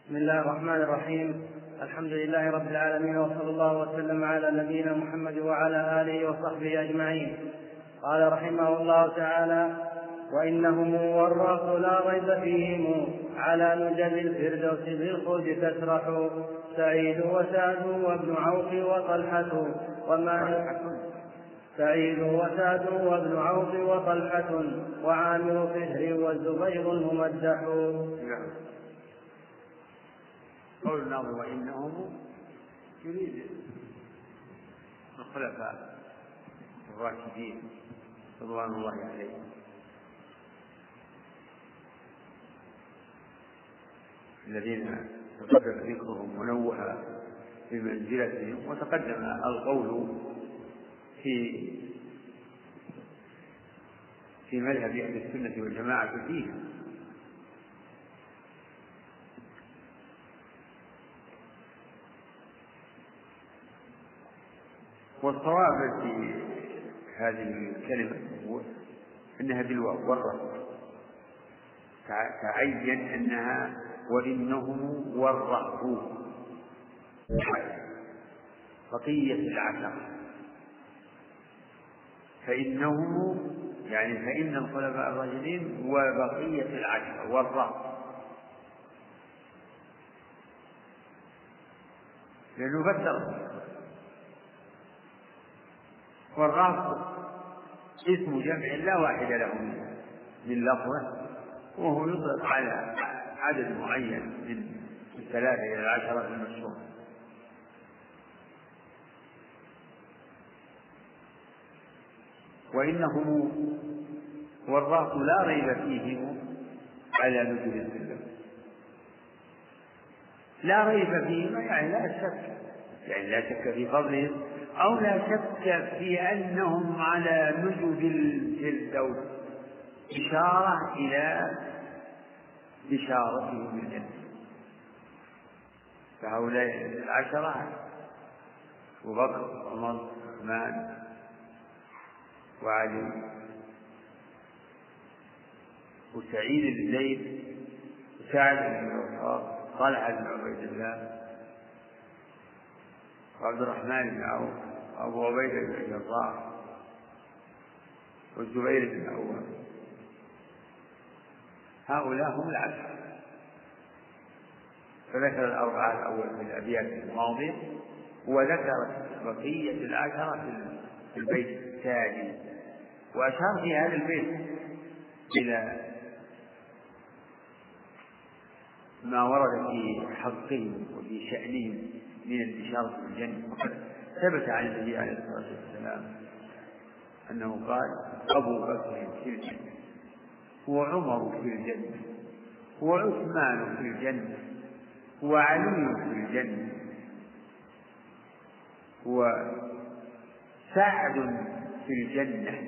بسم الله الرحمن الرحيم. الحمد لله رب العالمين، وصلى الله وسلم على نبينا محمد وعلى آله وصحبه أجمعين. قال رحمه الله تعالى: وإنهم والرأس لا ريب فيهم على نجل الفردوس بالخلد تسرح، سعيد وسعد وابن عوف وطلحة وعامر فهر والزبير الممدح. قول الناظم وإنهم يريد الخلفاء الراشدين رضوان الله عليهم الذين تقدم ذكرهم ونوه بمنزلتهم، وتقدم القول في مذهب أهل السنة والجماعة فيهم. والصواب في هذه الكلمة هو أنها بالواو والرأس، تعين أنها وإنهم والرأس بقية العشرة، فإنهم يعني فإن الخلفاء الراشدين وبقية العشرة والرأس، لأنه فسر. والرأس اسم جمع لا واحد له من لفظه، وهو يطلق على عدد معين من 3 إلى 10 المشهور. وإنهم والرأس لا ريب فيهم على نزول السلم. لا ريب فيهم يعني لا شك في فضلهم، أو لا شك في أنهم على نجد الفردوس، إشارة إلى بشارتهم بالجنة. فهؤلاء 10 أبو بكر وعمر وعثمان وعلي وسعيد بن زيد وسعد بن وقاص طلحة بن عبيد الله وعبد الرحمن بن عوف وأبو عبيدة بن الجراح والزبير بن العوام، هؤلاء هم 10. فذكر الأربعة الأول في الأبيات الماضية، وذكر بقية 10 في البيت التالي، وأشار في هذا البيت إلى ما ورد في حقهم وفي شأنهم من البشارة بالجنة. وقد ثبت عن النبي عليه الصلاة والسلام أنه قال: أبو بكر في الجنة، وعمر في الجنة، وعثمان في الجنة، وعلي في الجنة، وسعد في الجنة،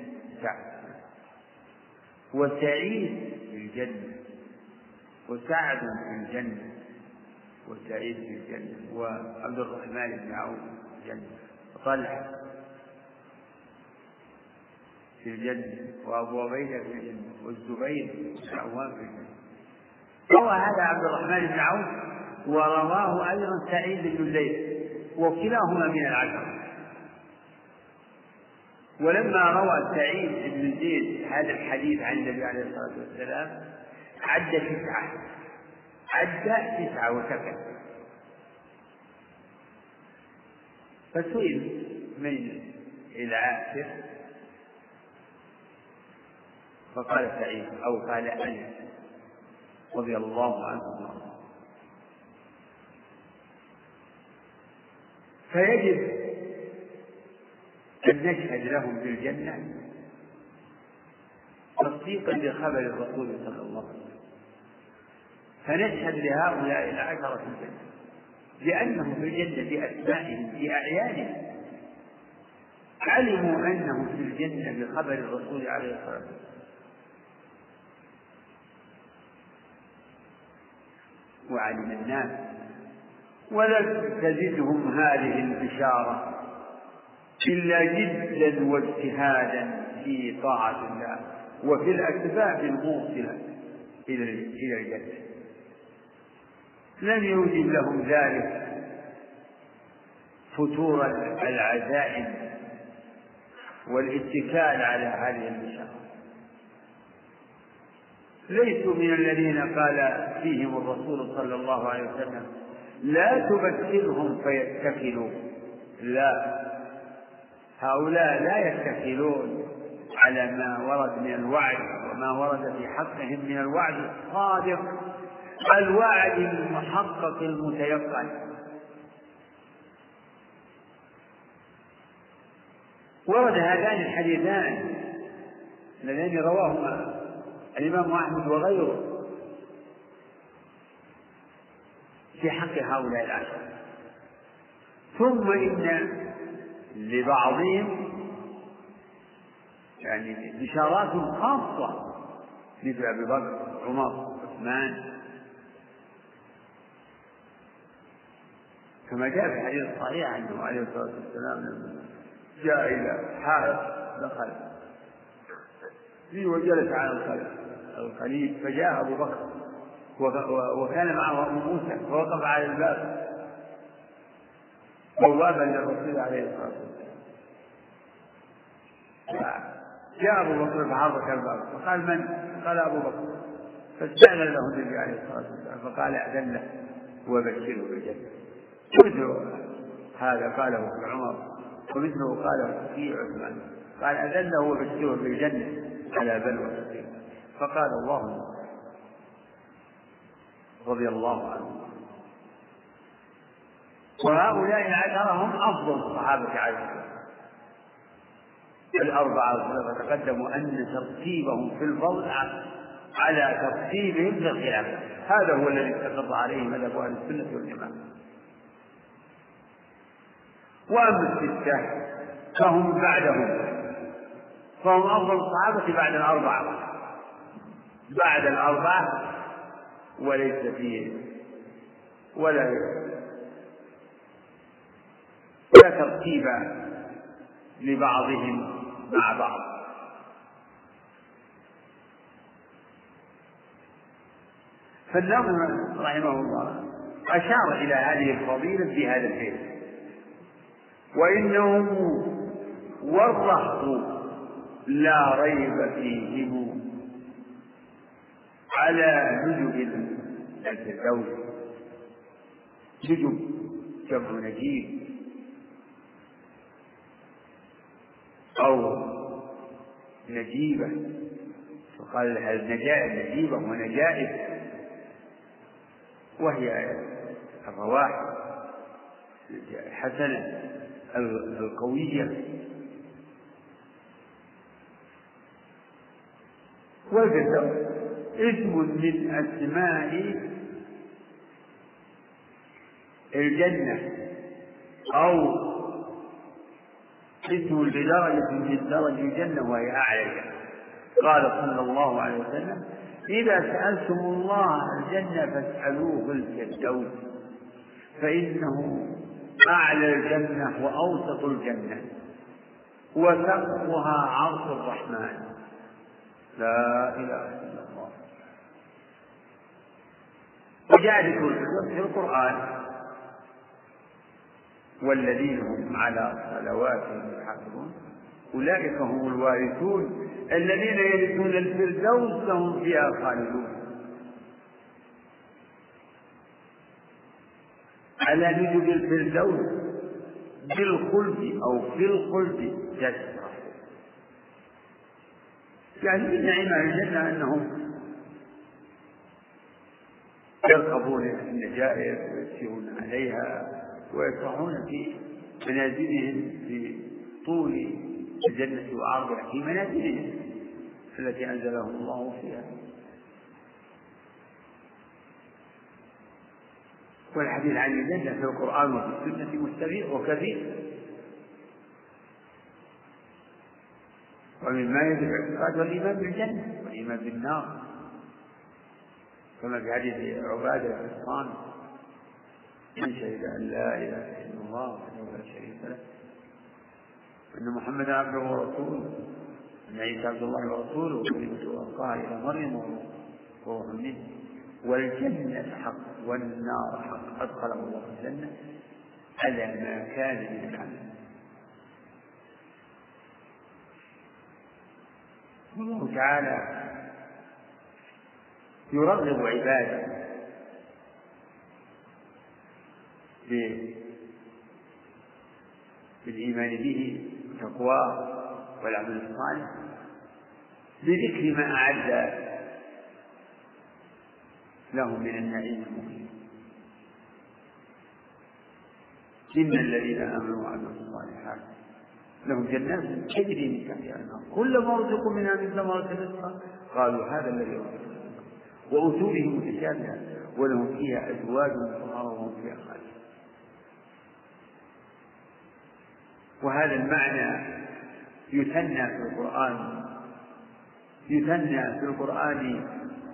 وسعيد في الجنة، وسعد في الجنة، وسعيد في الجنة، وعبد الرحمن بن عوف في الجنة، وطلحة في الجنة، وأبو عبيدة في الجنة، والزبير بن العوام في الجنة. روى هذا عبد الرحمن بن عوف، ورواه أيضا سعيد بن زيد، وكلاهما من 10. ولما روى سعيد بن زيد هذا الحديث عن النبي عليه الصلاة والسلام عد 9 وسكت. فسئل من العاشر فقال سعيد، أو قال أنس رضي الله عنه. فيجب أن نشهد لهم بالجنة تصديقا بخبر الرسول صلى الله عليه وسلم، فنشهد لهؤلاء 10 في الجنة لأنهم في الجنة بأسمائهم بأعيانهم، علموا أنهم في الجنة بخبر الرسول عليه الصلاة والسلام. وعلم الناس، ولم تزدهم هذه البشارة إلا جدا واجتهادا في طاعة الله وفي الأسباب الموصلة إلى الجنة. لم يوجد لهم ذلك فتور العزائم والاتكال على هذه البشارة. ليسوا من الذين قال فيهم الرسول صلى الله عليه وسلم لا تبشرهم فيتكلوا، لا، هؤلاء لا يتكلون على ما ورد من الوعد وما ورد في حقهم من الوعد الصادق، الوعد المحقق المتيقن. ورد هذان الحديثان اللذان رواهما الإمام أحمد وغيره في حق هؤلاء العشرة. ثم إن لبعضهم يعني بشارات خاصة مثل أبي بكر عمر عثمان، كما جاء في الحديث الصحيح أنه عليه الصلاة والسلام لما جاء إلى حائط دخل فيه وجلس على الخليل، فجاء أبو بكر وكان معه أبو موسى فوقف على الباب بوابا للرسول عليه الصلاة والسلام. جاء أبو بكر فحرك الباب فقال من؟ قال أبو بكر، فاستأذن له النبي عليه الصلاة والسلام فقال أذن له وبشره بالجنة. مثل هذا قاله في عمر ومثله قاله في عثمان، قال أذن له وبشره بالجنة على بلوى، فقال الله رضي الله عنه. وهؤلاء العشرة هم أفضل الصحابة عليه الأربعة، وتقدموا أن ترتيبهم في الفضل على ترتيبهم في الخلافة، هذا هو الذي استقر عليه مذهب أهل السنة والجماعة. وأما الستة فهم بعدهم، فهم أفضل الصحابة بعد الأربعة وليس فيه ولا ترتيب لبعضهم مع بعض. فالناظم رحمه الله أشار إلى هذه الفضيلة بهذا البيت: وإنهم والرهط لا ريب فيهم على نجب الفردوس. نجب جمع نجيب أو نجيبة، فقال النجائب نجيبة ونجائب، وهي الرواح الحسنة القوية. والفردوس اسم من أسماء الجنة أو اسم بدرجة من درج الجنة وهي أعلى. قال صلى الله عليه وسلم: إذا سألتم الله الجنة فاسألوه الفردوس، فإنه أعلى الجنة وأوسط الجنة وسقفها عرش الرحمن. لا إله إلا الله. وجاء في القرآن: والذين هم على صلواتهم يحافظون أولئك هم الوارثون الذين يرثون الفردوس هم فيها خالدون. على نجب الفردوس بالخلد أو في الخلد تسرح، يعني من نعيم الجنة أنهم يركبون النجائب ويسيرون عليها ويسرحون في منازلهم في طول الجنة وعرضها، في منازلهم التي أنزلهم الله فيها. والحديث عن الجنة في القرآن وفي السنة مستفيض وكثير، ومما يجب الاعتقاد والإيمان بالجنة والإيمان بالنار، كما في حديث عبادة بن الصامت: من شهد أن لا إله إلا الله وحده لا شريك له وأن محمدا عبده ورسوله وأن عيسى عبد الله ورسوله وكلمته ألقاها إلى مريم وروح منه والجنة حق والنار حق أدخله الله الجنة على ما كان من العمل. الله تعالى يرغب عباده بالإيمان به والتقوى والعمل الصالح بذكر ما أعد لهم من النعيم المقيم. إن الذين آمنوا وعملوا الصالحات لهم جنات تجري من تحتها الأنهار كلما رزقوا منها من ثمرة رزقا قالوا هذا الذي رزقنا وأتوا به متشابها ولهم فيها أزواج مطهرة وهم فيها خالدون. وهذا المعنى يثنى في القرآن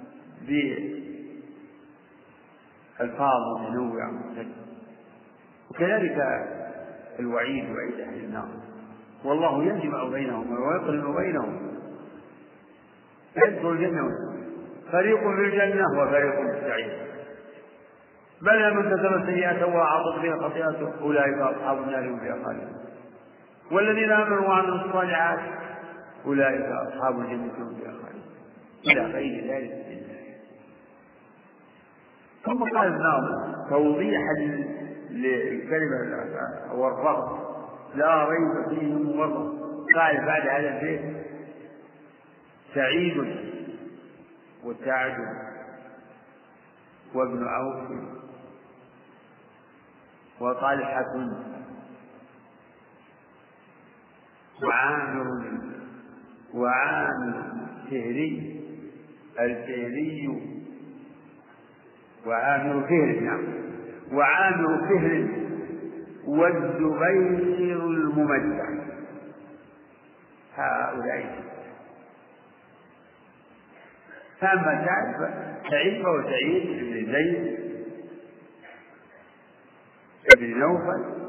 بألفاظ متنوعة مختلفة. وكذلك الوعيد وعيد أهل النار والله يجمع بينهم ويقرن بينهم يدخل الجنة فريق في الجنة وفريق في السعير بل من كسب سيئة وأعاطت بها خطيئته أولئك أصحاب النار هم فيها خالدون والذين آمنوا وعملوا الصالحات أولئك أصحاب الجنة هم فيها خالدون إلى غير ذلك. ثم قال النار توضيحا للكلمة والرغب لا ريب فيه مورط قال بعد هذا البيت سعيد وسعد وابن عوف وطلحة وعامر الفهري وعامر فهر والزبير الممدح هؤلاء. فأما سعيد فهو سعيد بن زيد بن نوفل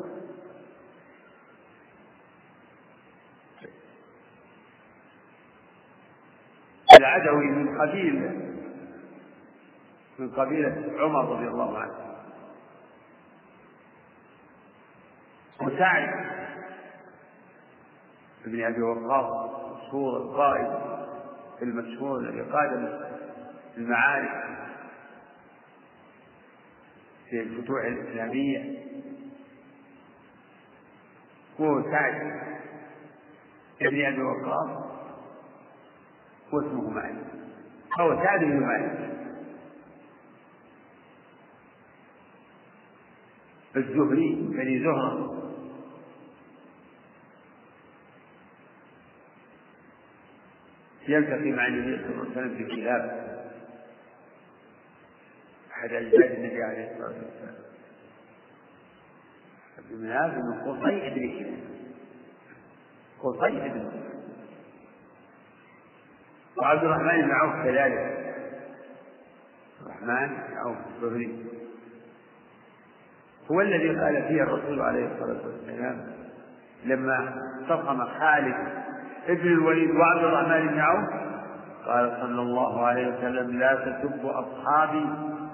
العدوي من قبيلة عمر رضي الله عنه. وسعد بن أبي وقاص مشهور القائد المشهور الذي قاد المعارك في الفتوح الإسلامية هو سعد بن أبي وقاص واسمه مالك هو سعد بن مالك الزهري بني زهرة يلتقي مع النبي صلى الله عليه وسلم في كلاب أحد أجداد النبي عليه الصلاة والسلام من هذا من قصي بن كلاب وعبد الرحمن بن عوف كذلك الرحمن بن عوف الزهري هو الذي قال فيه الرسول عليه الصلاة والسلام لما استقم خالد ابن الوليد وعبد الرحمن بن عوف قال صلى الله عليه وسلم لا تسبوا أصحابي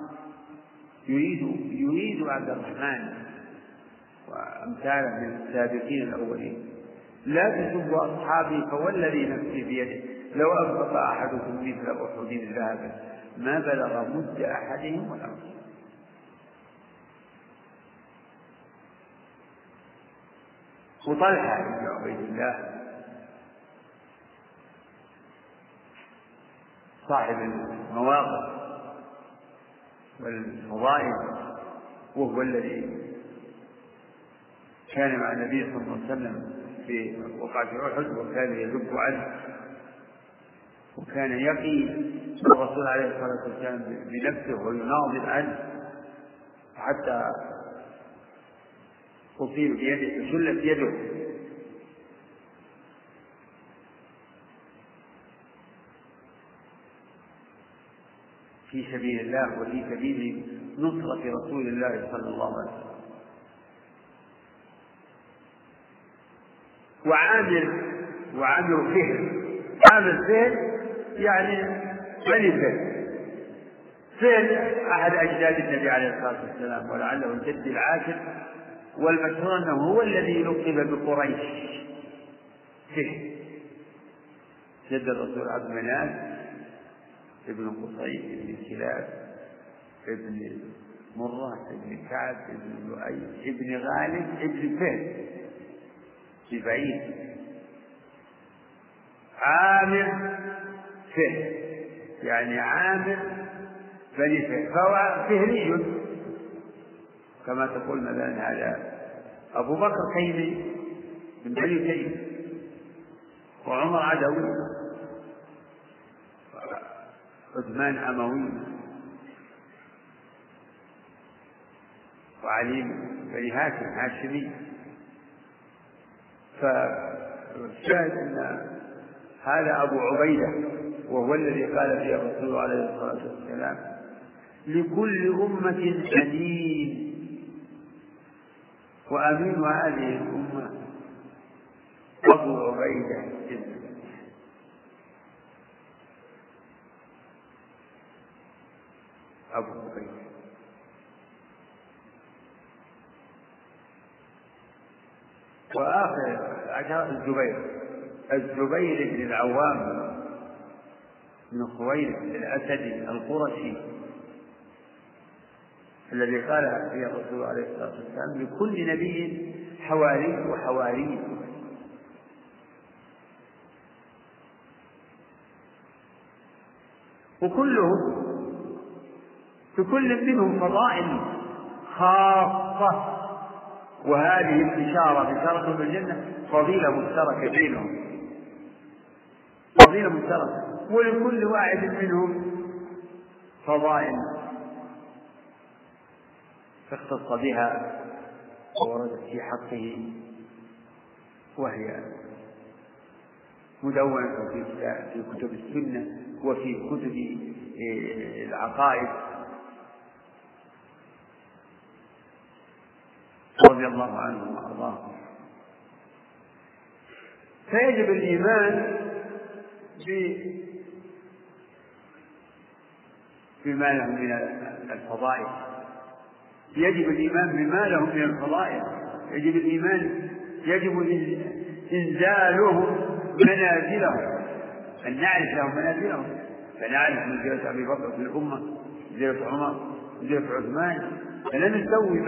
يريد عبد الرحمن وأمثاله من السابقين الأولين لا تسبوا أصحابي فوالذي نفسي بيده لو أنفق أحدكم مثل أحد ذهبا ما بلغ مد أحدهم ولا نصف. وطلحة بن عبيد الله صاحب المواقف والفضائل وهو الذي كان مع النبي صلى الله عليه وسلم في وقعة أحد وكان يذب عنه وكان يقي الرسول عليه الصلاة والسلام بنفسه ويناضل عنه حتى تصيب بيده تشلت يده. في سبيل الله وفي سبيل نصرة رسول الله صلى الله عليه وسلم. وعامر فهر يعني بني فعل أحد أجداد النبي عليه الصلاة والسلام ولعله الجد العاشر، والمشهور أنه هو الذي لقب بقريش فيه. جد الرسول عبد مناف ابن قصي ابن كلاب ابن مرة ابن كعب ابن لؤي ابن غالب ابن فهد ببعيد عامر فهد، يعني عامر بني فهد، فهو فهري كما تقول مثلا هذا أبو بكر تيمي من بني تيمي، وعمر عدوي، عثمان أموي، وعلي بني هاشم هاشمي. فالشاهد أن هذا أبو عبيدة، وهو الذي قال فيه الرسول عليه الصلاة والسلام: لكل أمة أمين، وأمين هذه الأمة أبو عبيدة أبو عبيدة. وآخر عشر الزبير بن العوام بن خويلد الأسدي القرشي، الذي قال فيه الرسول عليه الصلاة والسلام: لكل نبي حواري وحواري. وكلهم في كل منهم فضائل خاصة، وهذه بشارة بالجنة فضيلة مشتركة بينهم، فضيلة مشتركة، ولكل واحد منهم فضائل اختص بها ووردت في حقه، وهي مدونة في كتب السنة وفي كتب العقائد رضي الله عنهم وأرضاهم. فيجب الإيمان بما لهم من الفضائل، يجب الإيمان بما لهم من الفضائل، يجب الإيمان، يجب إنزالهم منازلهم، أن نعرف لهم منازلهم، فنعرف منزلة أبي بكر في الأمة، منزلة عمر، منزلة عثمان، فلا نسوي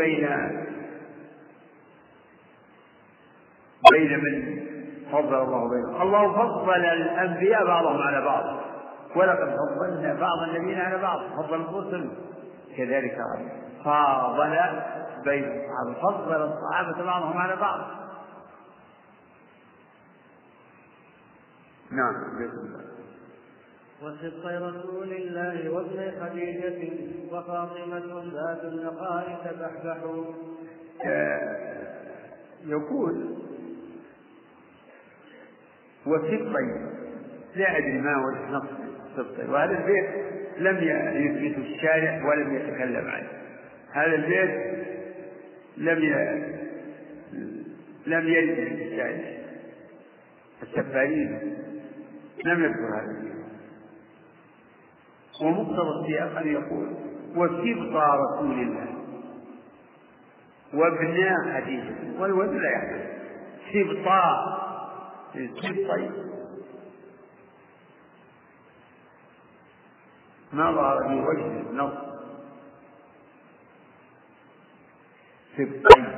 بين من فضل الله بينهم. الله فضل الأنبياء بعضهم على بعض، ولقد فضلنا بعض النبيين على بعض، فضل الرسل كذلك فاضل بين الصحابة، فضل الصحابة بعضهم على بعض. نعم. وصدق رسول الله وابن خديجة وفاطمة ذات النقاء تبحبح. يقول وسبطي، لا أدري ما هو نص سبطي، وهذا البيت لم يثبت الشارع ولم يتكلم عنه، هذا البيت لم يرد في الشارع، السفارين لم يذكر هذا البيت. ومقتضى السياق أن يقول وسبط رسول الله وابن خديجة، والولد لا يحدث سبطا سبطي، ما ظهر في وجه النص سبطي،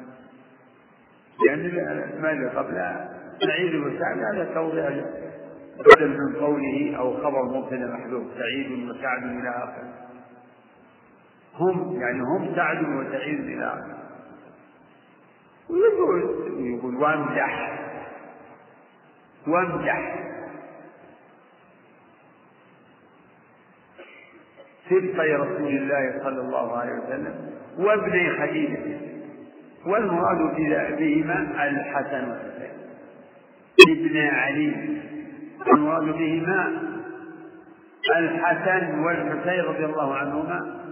لأن الأسماء اللي قبلها سعيد وسعد هذا توضيح بدل من قوله أو خبر مبتدأ محذوف سعيد وسعد إلى آخره، هم سعد وسعيد إلى آخره. ويقول وامدح سبطي رسول الله صلى الله عليه وسلم وابن خديجة، والمراد بهما الحسن والحسين ابن علي، المراد بهما الحسن والحسين رضي الله عنهما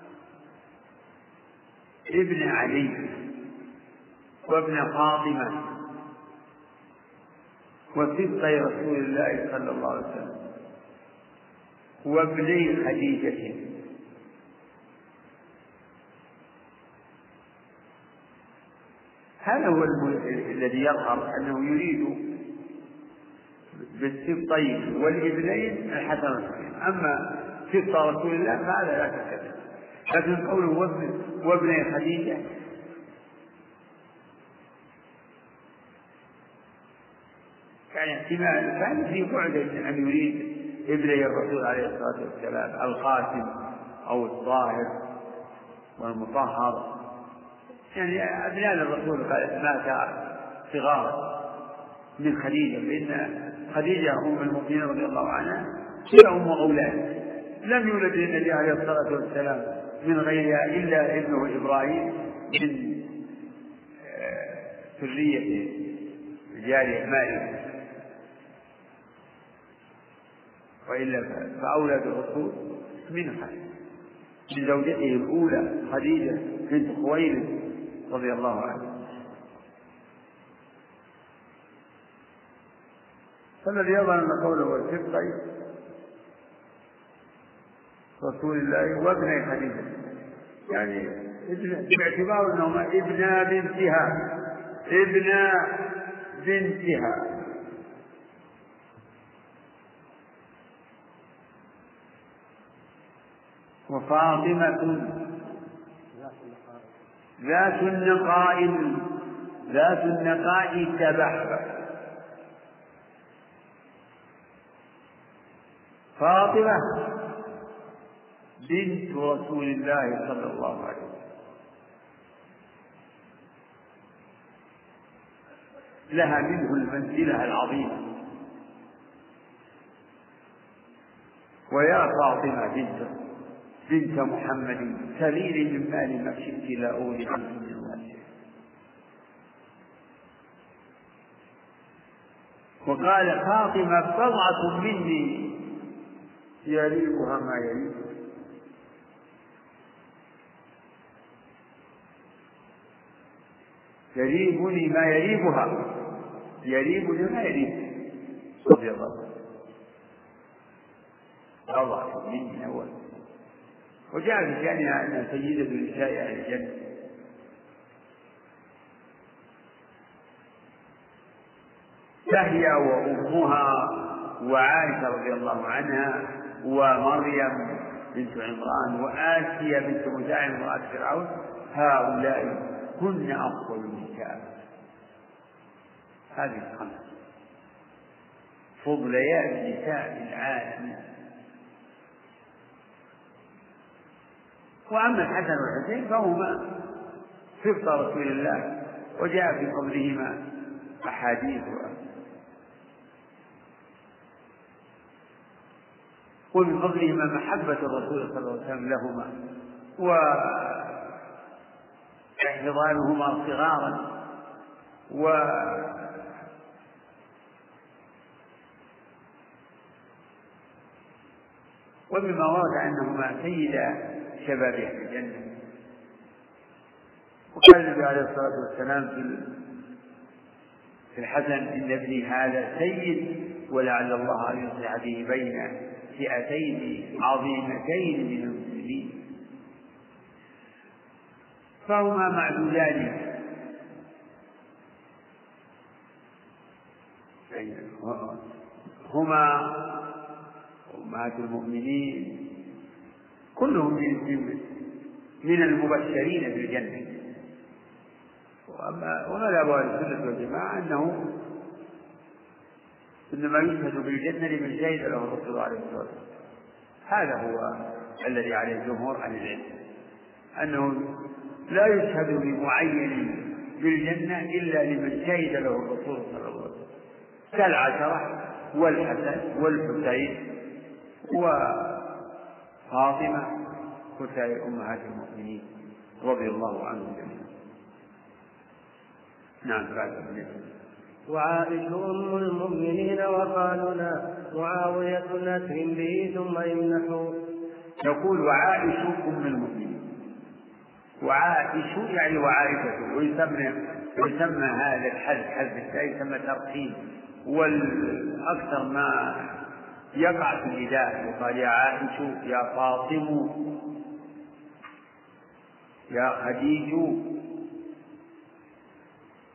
ابن علي وابن فاطمة وسبطي رسول الله صلى الله عليه وسلم وابني خديجة هذا هو الذي يظهر أنه يريد بالسبطين والابنين الحسن والحسين. أما سبط رسول الله فهذا لا تكذب. لكن قوله وابني خديجة يعني احتمال كان في بعد أن يريد ابني الرسول عليه الصلاة والسلام القاسم أو الطاهر والمطهر، يعني أبناء الرسول مات صغار من خديجة، لأن خديجة أم المؤمنين رضي الله عنها هي أم أولاد، لم يولد للنبي عليه الصلاة والسلام من غيرها إلا ابنه إبراهيم من ذرية جارية ماريا، وإلا فأولاد الرسول من زوجته الأولى خديجة بنت خويلد رضي الله عنها. فالذي يظهر أن قوله والسبطين رسول الله وابني خديجة يعني باعتبار أنهما ابنا بنتها وفاطمة ذات النقاء تبحبح. فاطمة بنت رسول الله صلى الله عليه وسلم لها منه المنزلة العظيمة. ويا فاطمة بنت محمد سليلي من مال ما شئت لا أغني عنك من الله. وقال فاطمة بضعة مني يريبها ما يريبني ما يريبها يريبني ما يريب رضي الله عنه. بضعة مني أول. وجاء في شأنها أنها سيدة نساء أهل الجنة. فهي وأمها وعائشة رضي الله عنها ومريم بنت عمران وآسيا بنت مزاحم امرأة فرعون هؤلاء كن أفضل النساء. هذه الخمس فضليات نساء العالم. وأما الحسن والحسين فهما سبط رسول الله وجاء في فضلهما أحاديث ومن فضلهما محبة الرسول صلى الله عليه وسلم لهما واحتضانهما صغارا ومما ورد أنهما سيدا شباب أهل الجنة. وقال النبي عليه الصلاة والسلام في الحسن إن ابني هذا سيد ولعل الله أن يصلح به بين فئتين عظيمتين من المسلمين. فهما معدودان هما أمهات المؤمنين كلهم من المبشرين بالجنة. ومذهب أهل السنة والجماعة أنه إنما يشهد بالجنة لمن شهد له الرسول عليه الصلاة والسلام. هذا هو الذي عليه جمهور أهل العلم، أنه لا يشهد لمعين بالجنة إلا لمن شهد له الرسول صلى الله عليه وسلم كالعشرة والحسن والحسين وفاطمة وسائر أمهات المؤمنين رضي الله عنهم جميعا. نعم. بعد وعائشة أم المؤمنين وقالنا معاوية نسر به ثم يمنحوا. يقول وعائشة أم المؤمنين. وعائشة يعني وعائشة، ويسمى هذا الحذف التاء يسمى ترقيم، والأكثر ما يقع في النداء يقال يا عائشة يا فاطم يا خديج.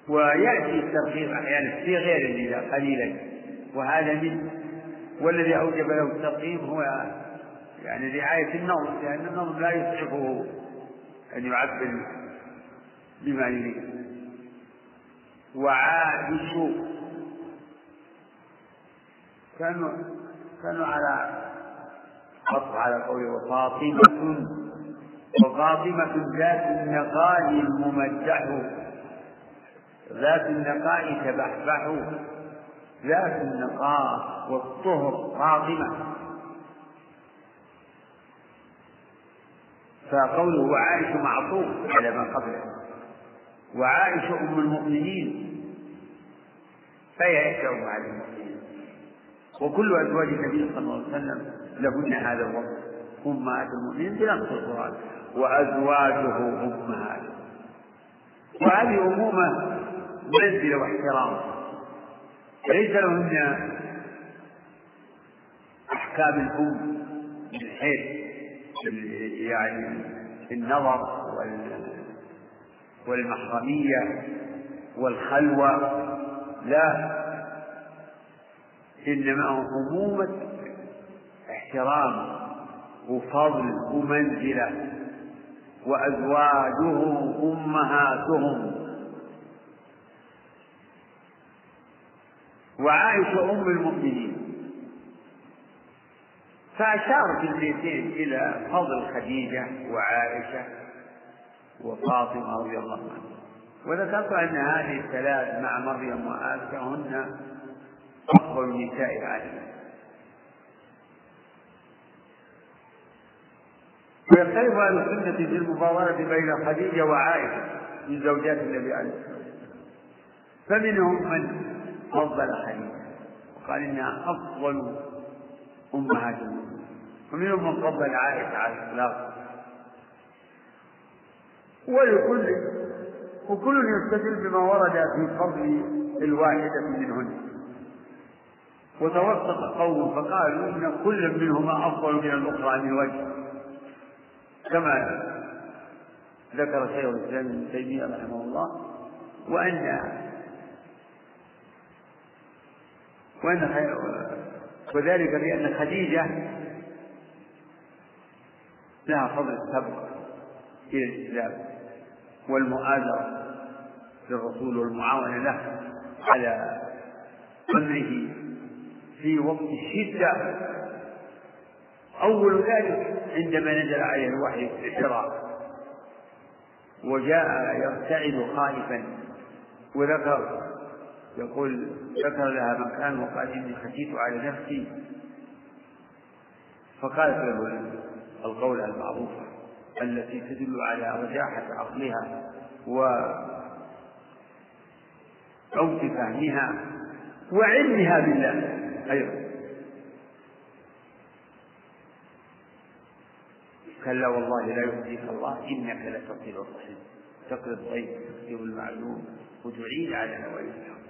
ويأتي الترغيب أحيانا في غير النداء قليلا، وهذا منه. والذي أوجب له الترغيب هو يعني رعاية النظم، لأن النظم لا يصعبه أن يعبر بما يريد. وعائش كانوا على خط على قوله وفاطمة ذات النقاء الممدح، ذات النقاء تبحبح، ذات النقاء والطهر فاطمة. فقوله وعائش معطوف على ما قبله، وعائش أم المؤمنين فهي إحدى أمهات المؤمنين، وكل أزواج النبي صلى الله عليه وسلم لهن هذا الوصف، أمهات المؤمنين بنص القرآن، وأزواجه أمهات. وهذه أمومة منزلة واحترام، ليس لهن أحكام الأم من حيث يعني النظر والمحرمية والخلوة، لا، إنما أمومة احترام وفضل ومنزلة. وأزواجه أمهاتهم. وعائشة أم المؤمنين، فأشار في البيتين إلى فضل خديجة وعائشة وفاطمة رضي الله عنها. وذكرت أن هذه الثلاث مع مريم وآسيا هن أفضل نساء العالم. ويختلف أهل السنة في المفاضلة بين خديجة وعائشة من زوجات النبي عليه الصلاة والسلام، فمنهم من فضل خديجة وقال إنها أفضل أمهات المؤمنين، ومنهم من فضل عائشة على الإطلاق. وكل يستدل بما ورد في فضل الواحدة منهن. وتوسط قوم فقالوا إن كل منهما أفضل من الأخرى من وجه، كما ذكر شيخ الإسلام ابن تيمية رحمه الله، وذلك لأن خديجة لها فضل السبق إلى الإسلام والمؤازرة للرسول والمعاونة له على أمره في وقت الشدة. أول ذلك عندما نزل عليه الوحي في الحراء وجاء يرتعد خائفا، ذكر لها مكان وقال إني خشيت على نفسي، فقالت له القول المعروفة التي تدل على رجاحة عقلها وعود فهمها وعلمها بالله أيضا. كلا والله لا يخزيك الله إنك لتصل الرحم، تقري الضيف تكتب المعلوم وتعين على نوائب الحق.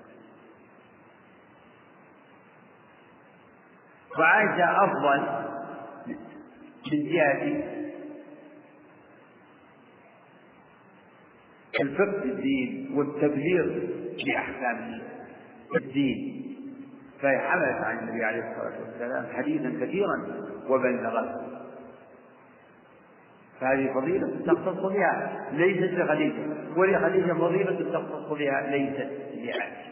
وعائشة أفضل من جهة الفقه في الدين والتبليغ بأحكام الدين، فهي حملت عن النبي عليه الصلاة والسلام حديثا كثيرا وبلغته، فهذه فضيلة تختص بها ليست لخديجة، ولخديجة فضيلة تختص بها ليست لعائشة.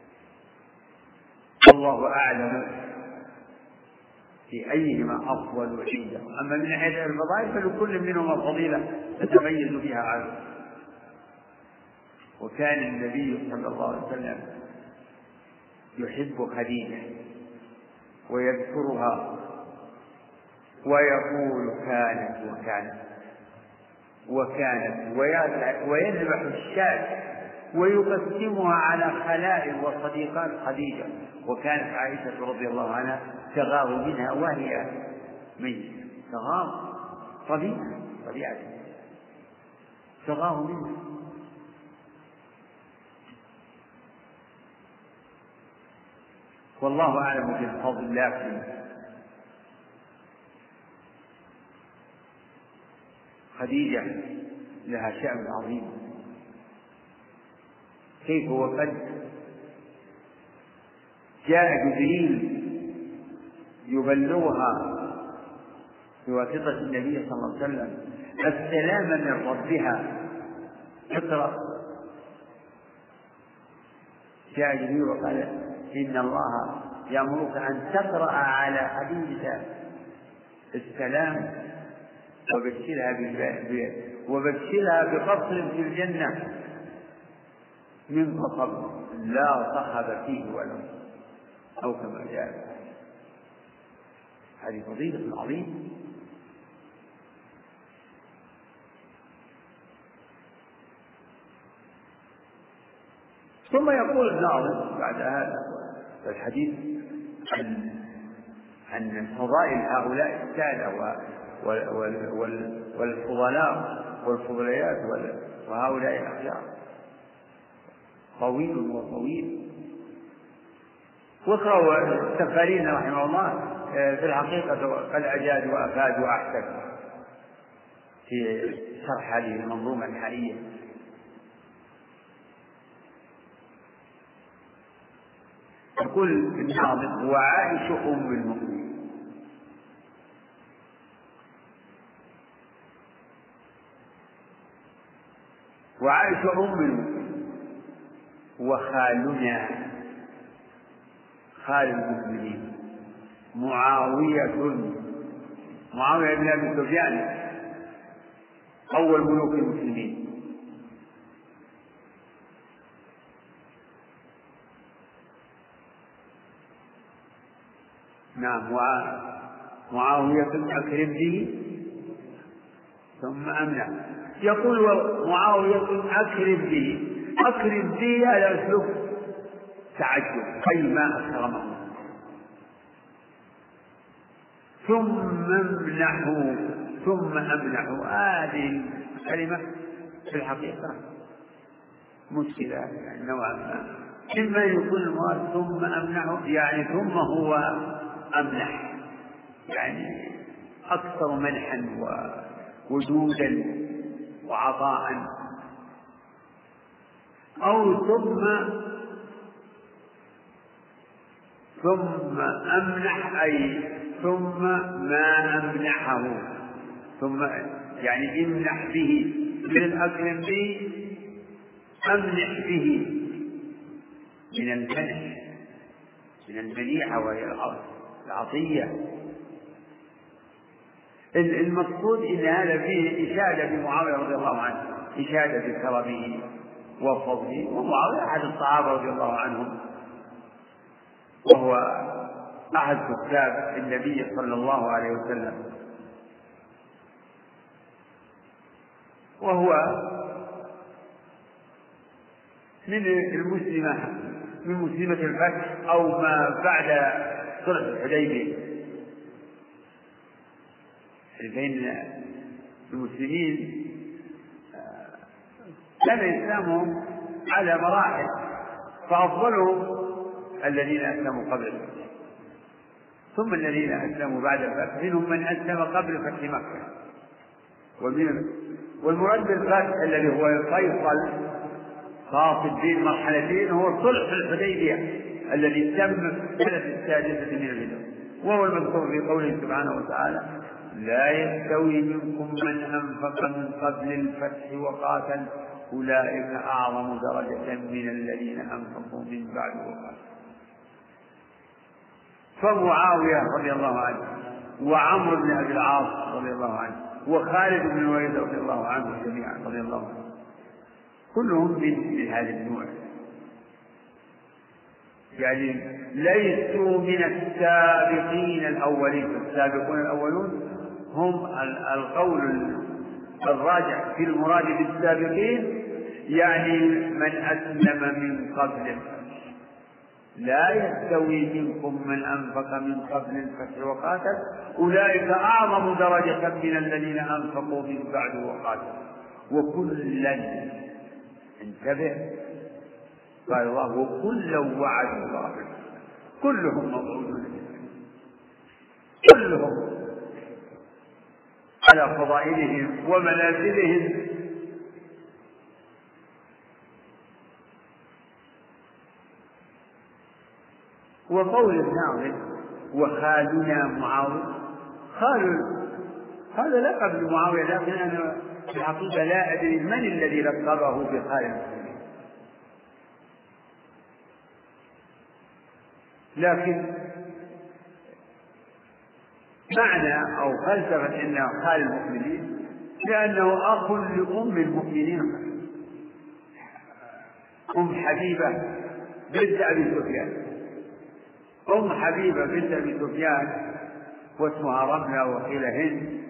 والله أعلم في أيهما أفضل عنده. أما من ناحية الفضائل فلكل منهما فضيلة تتميز بها عنه. وكان النبي صلى الله عليه وسلم يحب خديجة ويذكرها ويقول كانت ويذبح الشاة ويقسمها على خلائل وصديقات خديجة. وكانت عائشة رضي الله عنها تغار منها وهي ميتة، تغار طبيعة تغار منها. والله أعلم بالفضل، لكن خديجة لها شأن عظيم كيف وقد جاء جبريل يبلغها بواسطة النبي صلى الله عليه وسلم السلام من ربها، اقرأ. جاء جبريل وقال إن الله يأمرك أن تقرأ على حبيبك السلام وبشرها بقصر في الجنة من قصب لا صخب فيه ولا أو كما جاء. هذه فضيلة عظيمة. ثم يقول الناظم بعد هذا الحديث عن فضائل هؤلاء السادة والفضلاء والفضليات وهؤلاء الأخيار طويل وطويل. واقرأوا السفارين رحمه الله في الحقيقة قد أجاد وأفاد وأحسن في شرح هذه المنظومة الحالية. يقول الناظم وعائش أم المؤمنين، وعائش أم المؤمنين وخالنا خال المؤمنين معاوية بن أبي سفيان أول ملوك المسلمين. نعم، معاوية أكرم به ثم أمنع. يقول معاوية أكرم به على أسلوب تعجب أي ما أكرمه، ثم أمنحه. هذه الكلمة في الحقيقة مشكلة يعني نوعا ما، إما يكون المراد ثم أمنحه يعني ثم هو أمنح يعني أكثر منحا ووجودا وعطاء، أو ثم أمنح أي ثم ما أمنحه، ثم يعني امنح به من الأكرم به، أمنح به من المنح من المنيحة وهي العطية. المقصود إن هذا فيه إشادة بمعاوية رضي الله عنه، إشادة بكرمه وفضله. ومعاوية أحد الصحابة رضي الله عنهم، وهو أحد كتاب النبي صلى الله عليه وسلم، وهو من مسلمة الفتح أو ما بعد صلح الحديبية، بين المسلمين كان إسلامهم على مراحل، فأفضلهم الذين أسلموا قبل الفتح، ثم الذين أسلموا بعد الفتح، منهم من أسلم قبل فتح مكة. والمراد بالفتح الذي هو الفيصل فاصل بين مرحلتين هو الصلح في الحديبية الذي تم في السنة السادسة من الهجرة، وهو المذكور في قوله سبحانه وتعالى لا يستوي منكم من أنفق من قبل الفتح وقاتل أولئك أعظم درجة من الذين أنفقوا من بعد وقاتل. فمعاوية رضي الله عنه وعمرو بن أبي العاص رضي الله عنه وخالد بن الوليد رضي الله عنه جميعا رضي الله عنه كلهم من هذا النوع، يعني ليسوا من السابقين الأولين. السابقون الأولون هم القول الراجع في المراد بالسابقين، يعني من أسلم من قبل. لا يستوي منكم من أنفق من قبل الفتح وقاتل أولئك أعظم درجة من الذين أنفقوا من بعد وقاتل وكلا انتبه قال الله وكلا وعد الله، كلهم موجودون كلهم على فضائلهم ومنازلهم وقول الناظم وخالنا معاوية، خال هذا لقب لمعاوية، لكن أنا في الحقيقة لا أدري من الذي لقبه بخال المسلمين، لكن معنى أو فلسفة أنه خال المؤمنين لأنه أخ لأم المؤمنين أم حبيبة بنت أبي سفيان. أم حبيبة بنت أبي سفيان واسمها رملة وقيل هند،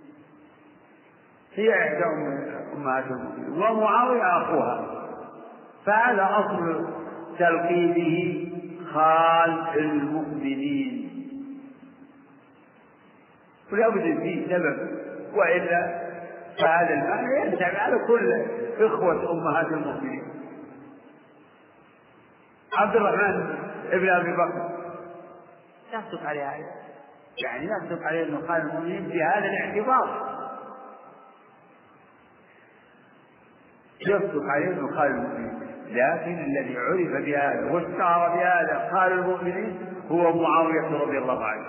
هي إحدى أمهات المؤمنين، ومعاوية أخوها، فهذا أصل تلقيبه خال المؤمنين، ولا بد فيه سبب، وإلا فهذا المعنى ينتهي على كل إخوة أمهات المؤمنين. عبد الرحمن ابن أبي بكر يصدق عليه هذا، يعني يصدق عليه أنه خال المؤمنين بهذا الاعتبار، يصدق عليه أنه خال المؤمنين، لكن الذي عرف بهذا واشتهر بهذا خال المؤمنين هو معاوية رضي الله عنه.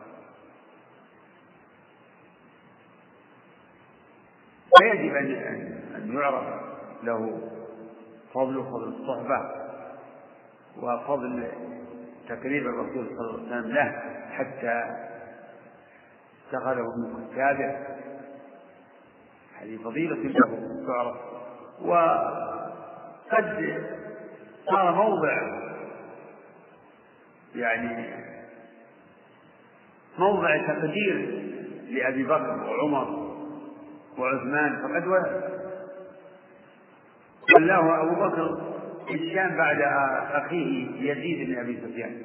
فيجب أن يعرف له فضل الصحبة وفضل تقريب الرسول صلى الله عليه وسلم له حتى اتخذه من كتابه، هذه فضيلة له تعرف. وقد صار موضع تقدير لأبي بكر وعمر وعثمان، فقد ولاه أبو بكر الشام بعد أخيه يزيد بن أبي سفيان،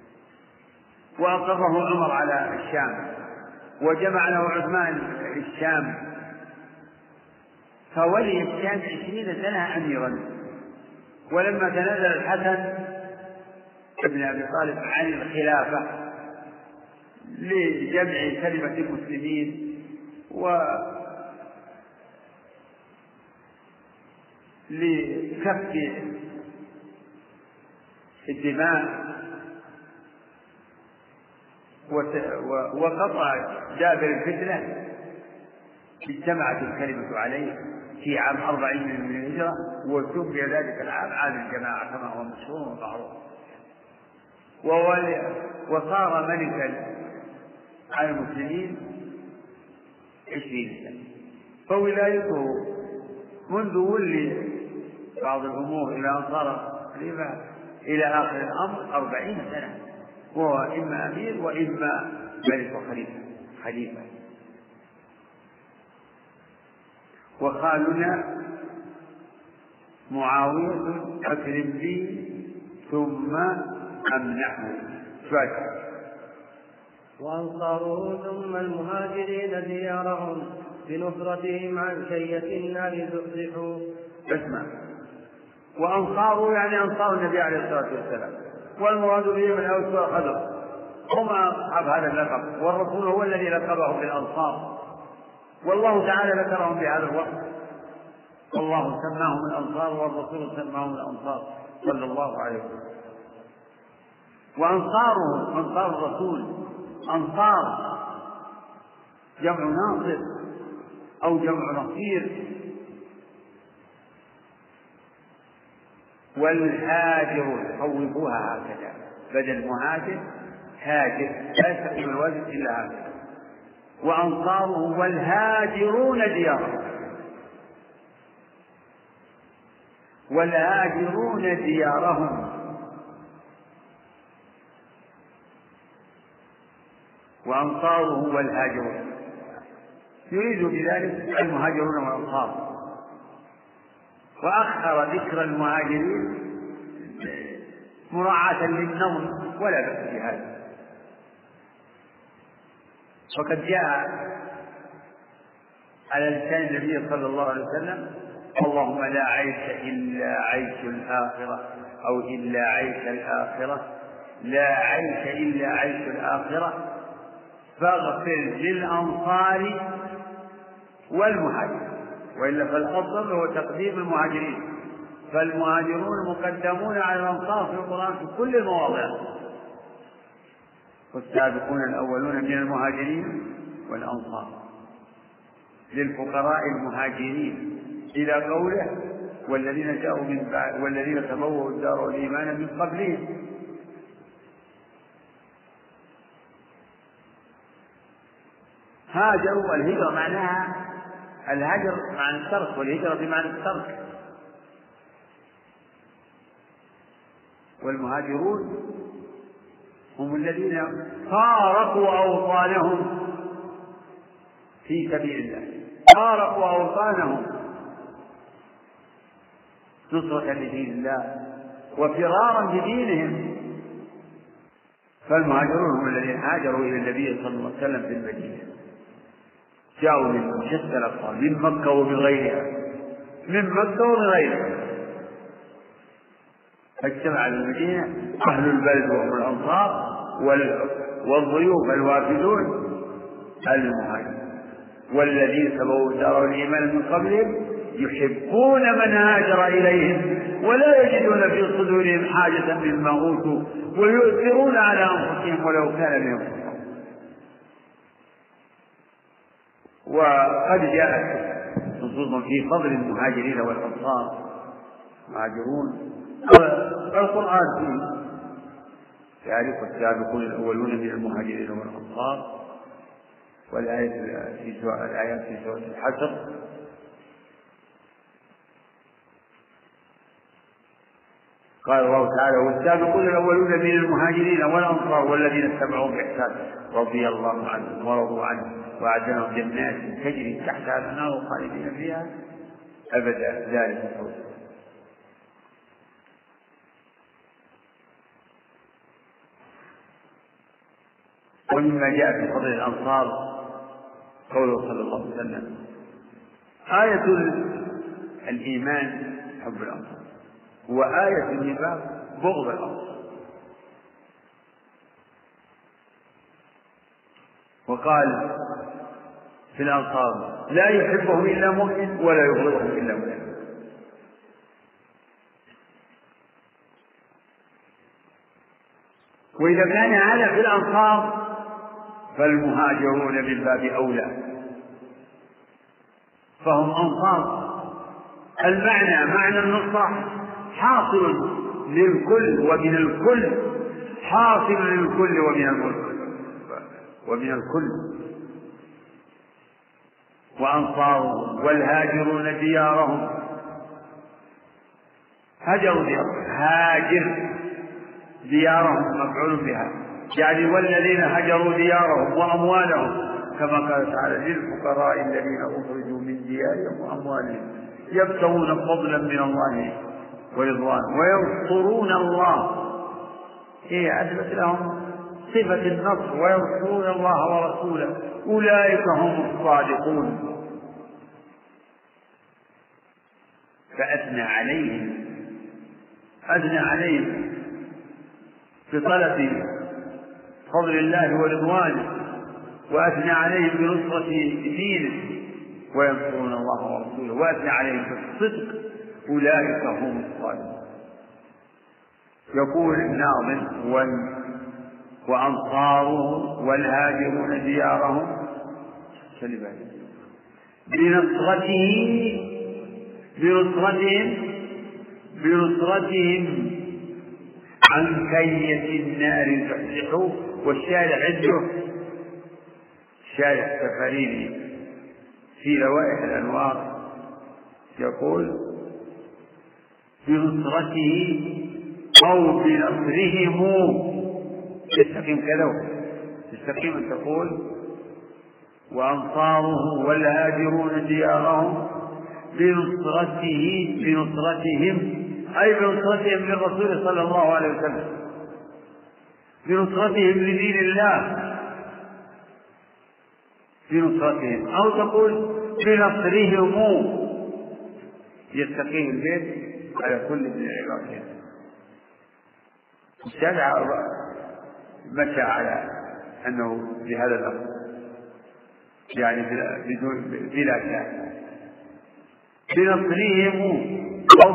وأقره عمر على الشام، وجمع له عثمان الشام، فولي الشام 20 سنة أميرا. ولما تنازل الحسن ابن أبي طالب عن الخلافة لجمع كلمة المسلمين لكف الدماء وقطع دابر الفتنة، اجتمعت الكلمة عليه في عام 40 من الهجرة، وسمي ذلك العام عام الجماعة كما هو مشهور ومعروف، وصار ملكا على المسلمين 20 سنة. فولايته منذ ولي بعض الأمور إلى أن صار خليفة إلى آخر الأمر 40 سنة، وهو إما أمير وإما ملك خليفة. وخالنا معاوية أكرم لي ثم أمنحه شوية. وأنصاره ثم المهاجرين ديارهم بنصرتهم عن شية النار زحزحوا. اسمع، وأنصاره يعني أنصار النبي عليه الصلاة والسلام، والمراد بهم الأوس والخزرج، هم أصحاب هذا اللقب، والرسول هو الذي لقبهم بالأنصار، والله تعالى ذكرهم بهذا الوصف، والله سماهم الأنصار والرسول سماهم الأنصار صلى الله عليه وسلم. وأنصاره أنصار الرسول، أنصار جمع ناصر أو جمع نصير. والهاجر صوبوها هكذا، بدل مهاجر هاجر، لا يستقيم الواجب إلا هكذا. وأنصاره والهاجرون ديارهم، والهاجرون ديارهم. وأنصاره والهاجرون يريد بذلك المهاجرون والأنصار، وأخر ذكر المهاجرين مراعاة للنظم ولا بأس بهذا. وقد جاء على لسان النبي صلى الله عليه وسلم: اللهم لا عيش إلا عيش الآخرة، أو إلا عيش الآخرة، لا عيش إلا عيش الآخرة، فاغفر للأنصار والمهاجرين. وإلا فالأفضل هو تقديم المهاجرين، فالمهاجرون مقدمون على الأنصار في القرآن في كل المواضع، والسابقون الأولون من المهاجرين والأنصار للفقراء المهاجرين إلى قوله والذين جاءوا من بعد والذين تبوأوا الدار والإيمان من قبلهم. هاجروا، الهجرة معناها الهجر معنى الترك، والهجرة بمعنى الترك. والمهاجرون هم الذين فارقوا أوطانهم في سبيل الله، فارقوا أوطانهم نصرة لدين الله وفرارا بدينهم. فالمهاجرون هم الذين هاجروا إلى النبي صلى الله عليه وسلم في المدينة، جاءوا من شتى الأقطار، من مكة ومن غيرها، من مكة ومن غيرها، فاجتمع المدينة أهل البلد وهم الأنصار والضيوف الوافدون المهاجرون. والذين تبوأوا الدار والإيمان من قبلهم يحبون من هاجر إليهم ولا يجدون في صدورهم حاجة مما أوتوا ويؤثرون على أنفسهم ولو كان بهم خصاصة. وقد جاءت نصوص في فضل المهاجرين والأنصار. المهاجرون القرآن فيه تعرف السابقون الأولون من المهاجرين والأنصار، والآيات في سورة الحشر قال الله تعالى والسابقون الأولون من المهاجرين والأنصار والذين اتبعوهم بإحسان رضي الله عنهم ورضوا عنه وأعد لهم جنات تجري تحتها الأنهار خالدين فيها أبدا ذلك الفوز. ومما جاء في فضل الأنصار قوله صلى الله عليه وسلم آية الإيمان حب الأنصار وآية النفاق بغض الأنصار. وقال في الأنصار لا يحبهم إلا مؤمن ولا يبغضهم إلا مؤمن. وإذا كان هذا في الأنصار فالمهاجرون من باب أولى، فهم أنصار. المعنى معنى النصرة حاصل للكل ومن الكل، حاصل للكل ومن الكل. وأنصار والهاجرون ديارهم، هجروا ديارهم، هاجر ديارهم مفعول بها، يعني والذين هجروا ديارهم وأموالهم كما قال تعالى للفقراء الذين أخرجوا من ديارهم وأموالهم يبتغون فضلا من الله ورضوان وينصرون الله. هي أثبت لهم صفة النصر وينصرون الله ورسوله أولئك هم الصادقون. فأثنى عليهم بطلب فضل الله ورضوانه، وأثنى عليهم بنصرة دينه وينصرون الله ورسوله، وأثنى عليهم بالصدق أولئك هم الصادقون. يقول الناظم وأنصاره والهاجرون ديارهم بنصرتهم عن كية النار تحزحوا. والشارع عنده شارع سفريني في روائح الأنوار يقول بنصرته أو بنصرهم. تستقيم كذا، تستقيم أن تقول وأنصاره والهاجرون ديارهم بنصرتهم أي بنصرتهم للرسول صلى الله عليه وسلم، بنصرتهم لدين الله، بنصرتهم. أو تقول بنصرهم. يستقيم البيت على كل من العبارتين. الشارع مشى على أنه بهذا اللفظ يعني بلا شك بنصرهم أو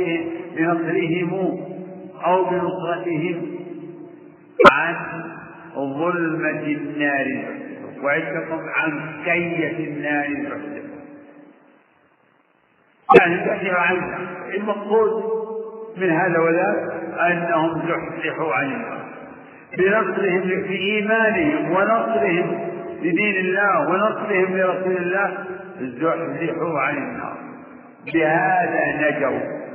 بنصرتهم عن ظلمة النار زحزحوا، وعدكم عن كية النار زحزحوا، يعني زحزحوا عنها. المقصود من هذا وذاك أنهم زحزحوا عن النار بنصرهم في إيمانهم ونصرهم لدين الله ونصرهم لرسول الله، زحزحوا عن النار، بهذا نجوا.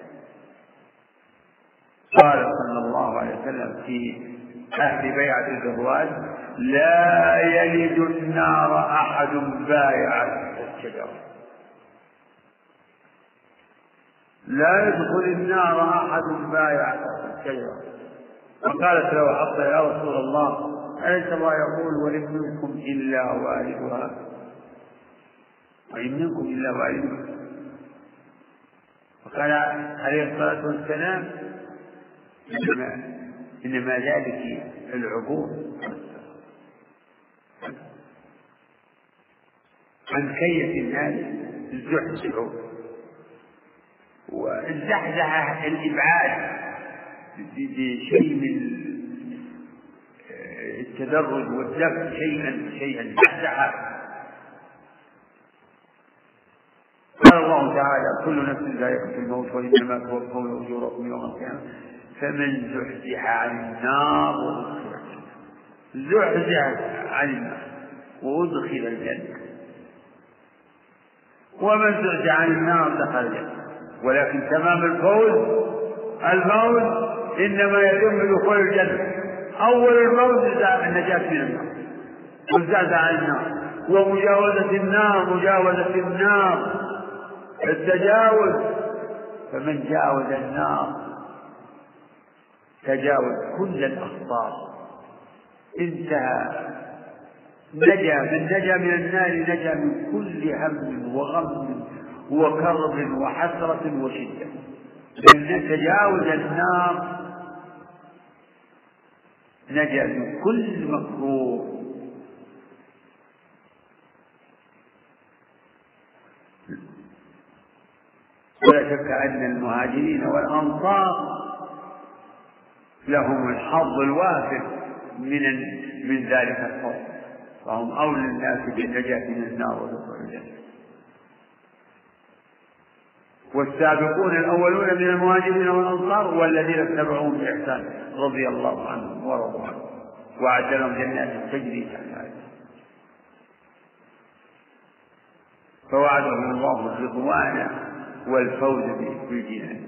قال صلى الله عليه وسلم في أهل بيعة الرضوان: لا يلج النار أحد بايع الشجرة، لا يدخل النار أحد بايع الشجرة. فقالت له حفصة: يا رسول الله، أليس الله يقول: وإن منكم إلا واردها، وإن منكم إلا واردها؟ فقال عليه الصلاة والسلام: إنما ذلك العبور عن كية الناس زحزحوا، والزحزحة الإبعاد بشيء من التدرج والدفع، شيئا زحزحة. قال الله تعالى: كل نفس ذائقة الموت وإنما توفون أجوركم يوم القيامة فمن زحزح عن النار وأدخل الجنة، زحزح عن النار وأدخل الجنة، ومن زحزح عن النار دخل الجنة. ولكن تمام الفوز إنما يتم دخول الجنة. أول الموت النجاة من النار والزحزح عن النار، ومجاوزة النار التجاوز. فمن جاوز النار تجاوز كل الأخطار، انتهى، نجا من النار، نجا من كل هم وغم وكرب وحسرة وشدة. لأن تجاوز النار نجا من كل مكروه. ولا شك أن المهاجرين والأنصار لهم الحظ الوافر من ذلك الفضل، فهم أولى الناس بالنجاة من النار ودخول الجنة. والسابقون الأولون من المهاجرين والأنصار والذين اتبعوهم بإحسان رضي الله عنهم ورضوا عنه، وأعد لهم جنات تجري تحتها، فوعدهم الله الرضوان والفوز بالجنان.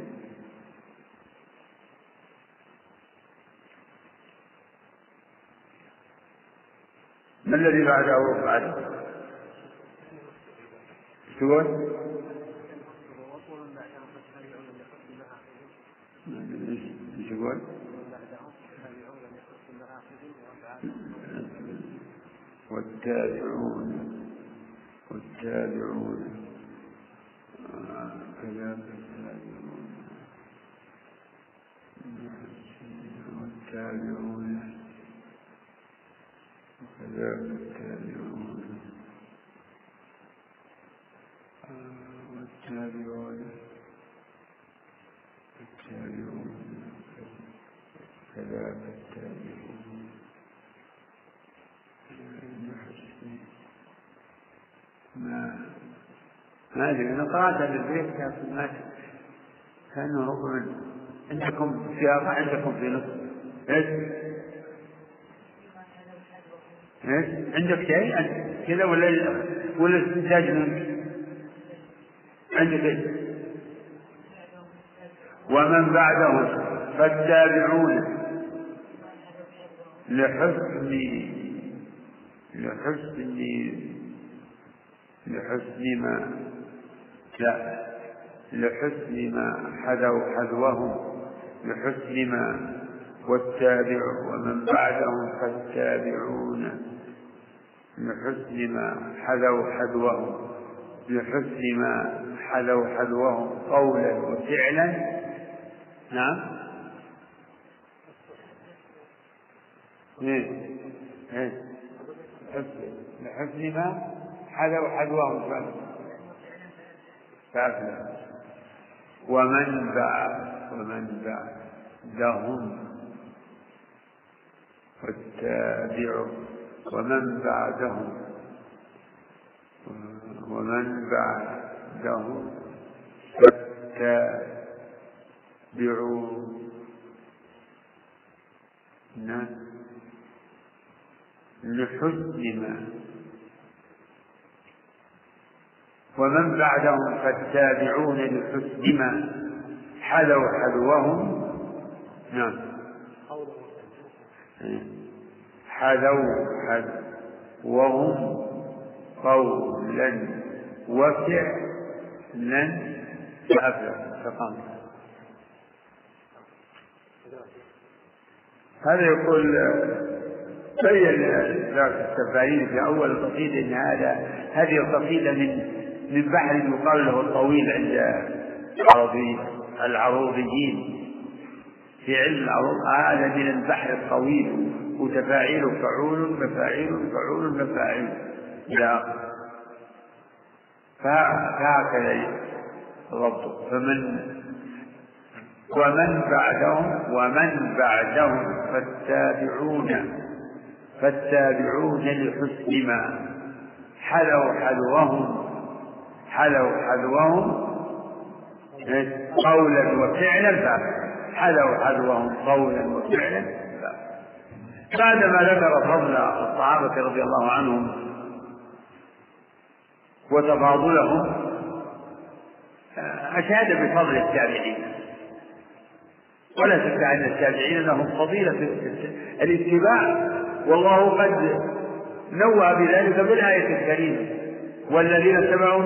ما الذي بعده؟ تقول والتابعون ما أدري، أنا قرأت هذا البيت كأنه ربما عندكم سياقة، عندكم في نص عندك شيء كذا ولا استنتاج منك؟ عندك ومن بعدهم فالتابعون لحسن ما حذوا حذوهم، لحسن ما والتابع ومن بعدهم فالتابعون لحسن ما حذوا حذوهم، لحسن ما حذوا حذوهم قولا وفعلا. نعم لحسن ما حذوا حذوهم فعلا. ومن بعدهم فاتبعوا ومن بعدهم فاتبعوا لحسن ما ومن بعدهم فالتابعون لحسن ما حلوا حلوهم حلوا حلوهم قولا وفعلا فقام. هذا يقول بين السفارين في أول القصيدة أن هذه القصيدة من بحر يقال له الطويل عند العروضيين في علم العروض. هذا من البحر الطويل وتفاعيل فعول مفاعيل فعول مفاعيل لا فهكذا الضبط. ومن بعدهم فالتابعون لحسن ما حلوا حلوهم قولا وفعلا حلوا حلوهم قولا وفعلا. بعدما ذكر فضل الصحابة رضي الله عنهم وتفاضلهم أشاد بفضل التابعين، ولا شك أن التابعين لهم فضيلة الاتباع، والله قد نوه بذلك بالآية الكريمة والذين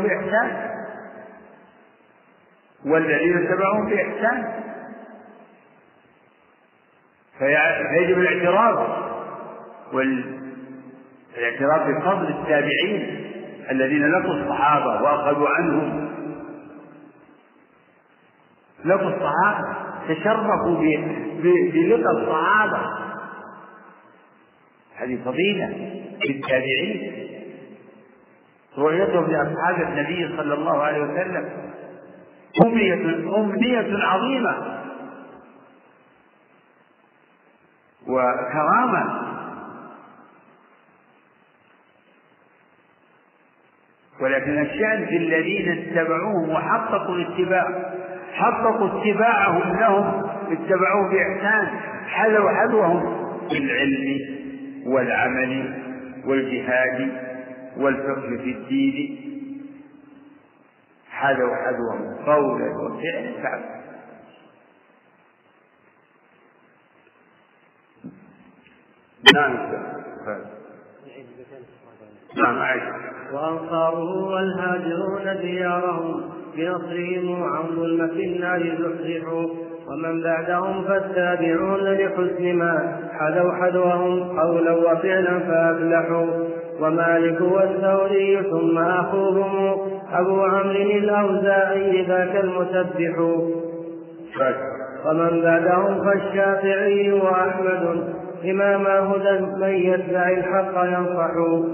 اتبعوهم بإحسان فيجب الاعتراف بفضل التابعين الذين لقوا الصحابة وأخذوا عنهم، لقوا الصحابة تشرفوا بلقى الصحابة، هذه فضيلة للتابعين رؤيتهم لأصحاب النبي صلى الله عليه وسلم أمنية عظيمة وكرامة. ولكن الشأن في الذين اتبعوهم وحققوا اتباعهم لهم، اتبعوه بإحسان، حلوا حلوهم بالعلم والعمل والجهاد والفقه في الدين، حلوا حلوهم قولا وفعلا. وأنصاره والهاجرون ديارهم بنصرهم عن ظلمة النار زحزحوا، ومن بعدهم فالتابعون لحسن ما حلوا حلوهم قولا وفعلا فأفلحوا. ومالك والثوري ثم أخوهم أبو عمرو الأوزاعي ذاك المسبح. ومن بعدهم فالشافعي وأحمد إمام هدى من يتبع الحق ينصح.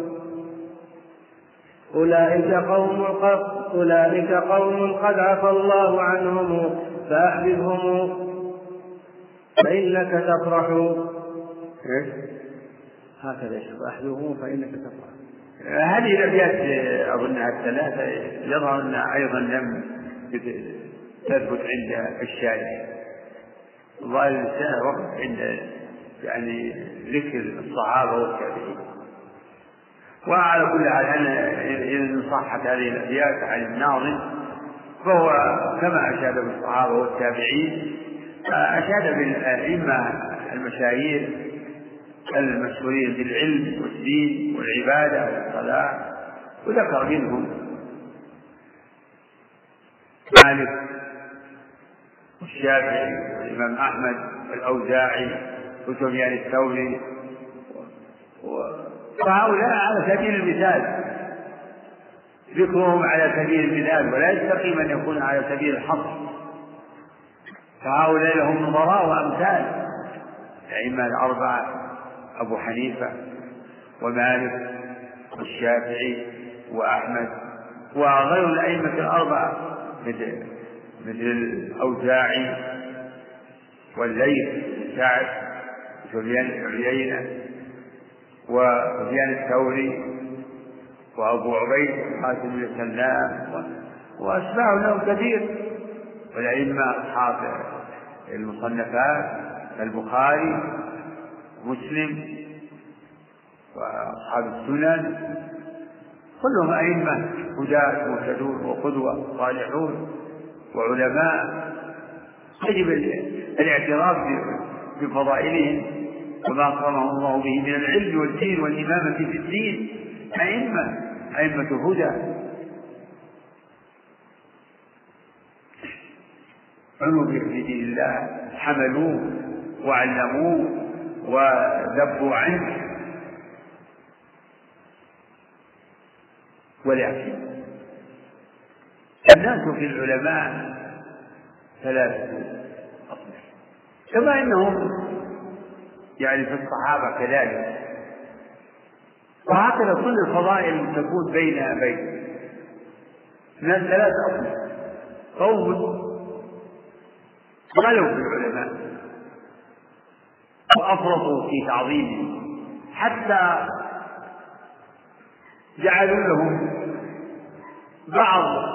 أولئك قوم قد عفى الله عنهم فأحببهم فإنك تفرح. هكذا أحببهم فإنك تفرح. هذه الأبيات أظنها الثلاثة يظهر أنها أيضا لم تثبت عند الشارع، ظاهر الشارع وقف عند ذكر الصحابة والتابعين. وعلى كل حال إن صحت هذه الأبيات عن الناظم فهو كما أشاد بالصحابة والتابعين أشاد بالأئمة المشاهير المشهورين بالعلم والدين والعبادة والصلاة، وذكر منهم مالك والشافعي والإمام أحمد والأوزاعي وسفيان الثوري، فهؤلاء على سبيل المثال ذكرهم على سبيل المثال، ولا يستقيم أن يكون على سبيل الحصر، فهؤلاء لهم نظراء وأمثال. الأئمة الأربعة أبو حنيفة ومالك والشافعي وأحمد وغير الأئمة الأربعة مثل الأوزاعي والليث بن سعد وسفيان عيينة وسفيان الثوري وأبو عبيد قاسم بن سلام وأشباه لهم كثير، والأئمة أصحاب المصنفات البخاري ومسلم وأصحاب السنن كلهم أئمة هداة مهتدون وقدوة صالحون وعلماء، يجب الاعتراف بفضائلهم وما أكرمهم الله به من العلم والدين والإمامة في الدين. أئمة هدى عنوا في دين الله، حملوه وعلموه وذبوا عنه. ولكن الناس في العلماء ثلاثة أصناف، كما إنهم يعني في الصحابة كذلك، وهكذا كل الفضائل تكون بين الناس ثلاثة أصناف: قوم غلوا في العلماء وأفرطوا في تعظيمهم حتى جعلوا لهم بعض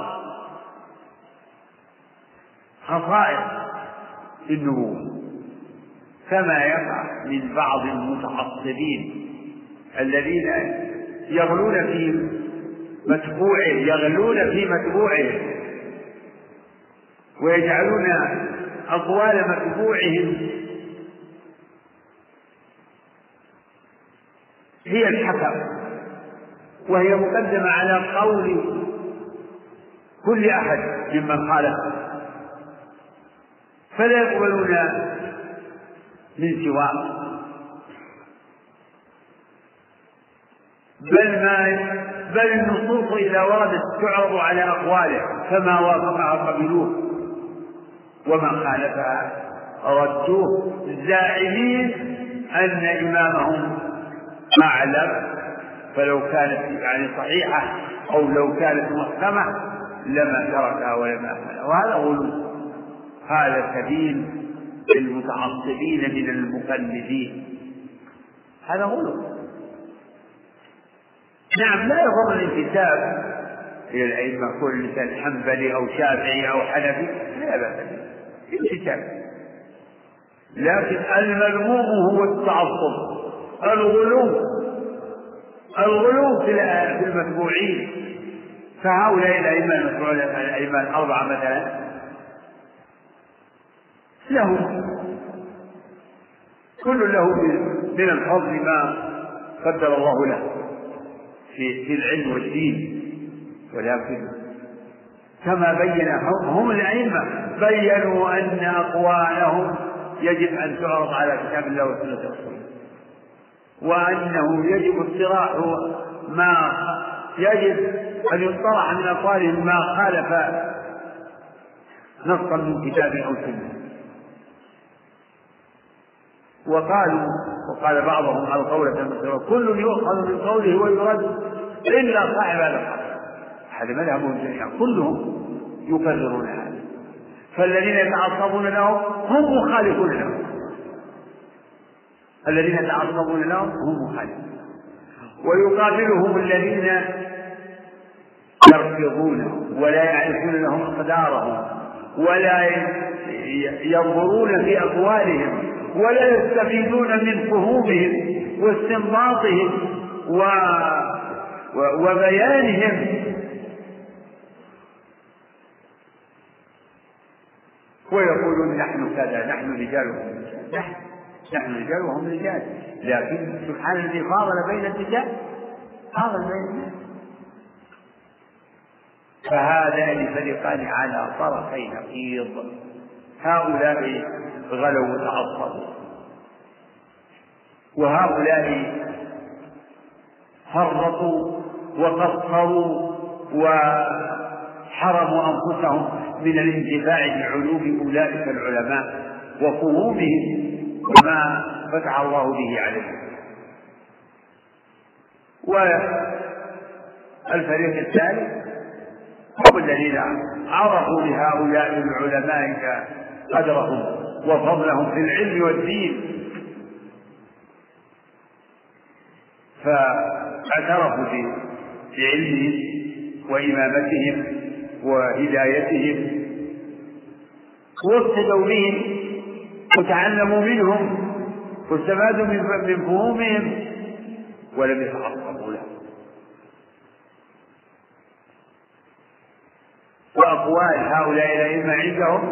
خصائص النبوة، كما يقع من بعض المتعصبين الذين يغلون في متبوعه ويجعلون أقوال متبوعهم هي الحكم، وهي مقدمة على قول كل أحد ممن خالفه، فلا يقبلون من سواه، بل النصوص إذا وردت تعرض على أقواله، فما وافقها قبلوه وما خالفها ردوه، زاعمين أن إمامهم أعلم، فلو كانت يعني صحيحة أو لو كانت محكمة لما تركها ولما أهملها. وهذا غلو، هذا سبيل المتعصبين من المقلدين، هذا غلو. نعم، لا يضر الانتساب إلى الأئمة كل إنسان حنبلي أو شافعي أو حنفي، لا بأس انتساب، لكن المذموم هو التعصب، الغلو في المتبوعين. فهؤلاء الأئمة المتبوعين، الأئمة الأربعة مثلا، لهم كل له من الفضل ما قدر الله له في العلم والدين، ولكن كما بين هم الأئمة بيّنوا أن أقوالهم يجب أن تعرض على كتاب الله وسنة رسوله، وأنه يجب اطراح ما يجب أن يطرح من أقوالهم ما خالف نصا من كتاب أو سنة. وقال بعضهم القولة المثلى كل يؤخذ من قوله ويرد إلا صاحب هذا الحق، هذا مذهبهم جميعا، كلهم يكررون هذا. فالذين يتعصبون لهم هم مخالفون لهم، الذين يتعصبون لهم هم مخالفون، ويقابلهم الذين يرفضونهم ولا يعرفون لهم أقدارهم ولا ينظرون في أقوالهم ولا يستفيدون من فهومهم واستنباطهم وبيانهم، ويقولون نحن كذا، نحن رجال، نحن رجال وهم رجال، لكن سبحان الذي فاضل بين الرجال فاضل بين الناس. فهذان فريقان على طرفي نقيض، هؤلاء غلوا وتعصبوا، وهؤلاء فرطوا وقصروا وحرموا أنفسهم من الانتفاع بعلوم أولئك العلماء وفهومهم وما فتح الله به عليهم. والفريق الثالث هم الذين عرفوا لهؤلاء العلماء قدرهم وفضلهم في العلم والدين، فاعترفوا بعلمهم وإمامتهم وهدايتهم واقتدوا بهم وتعلموا منهم واستفادوا من فهومهم ولم يتعصبوا له. وأقوال هؤلاء الأئمة عندهم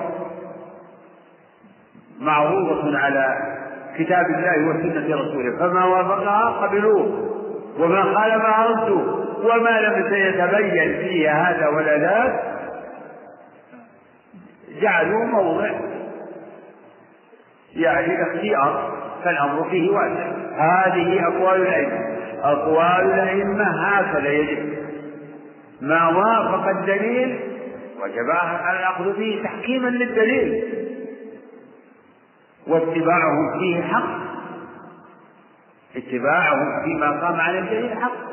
معروضة على كتاب الله وسنة رسوله، فما وافقها قبلوه وما خالفها ردوا، وما لم يتبين فيه هذا ولا ذاك جعلوا موضع يعني اختيار، فالأمر فيه واسع. هذه أقوال الأئمة. أقوال الأئمة هكذا يجب، ما وافق الدليل وجب الأخذ به تحكيما للدليل، واتباعهم فيه حق، اتباعهم فيما قام على الدليل حق،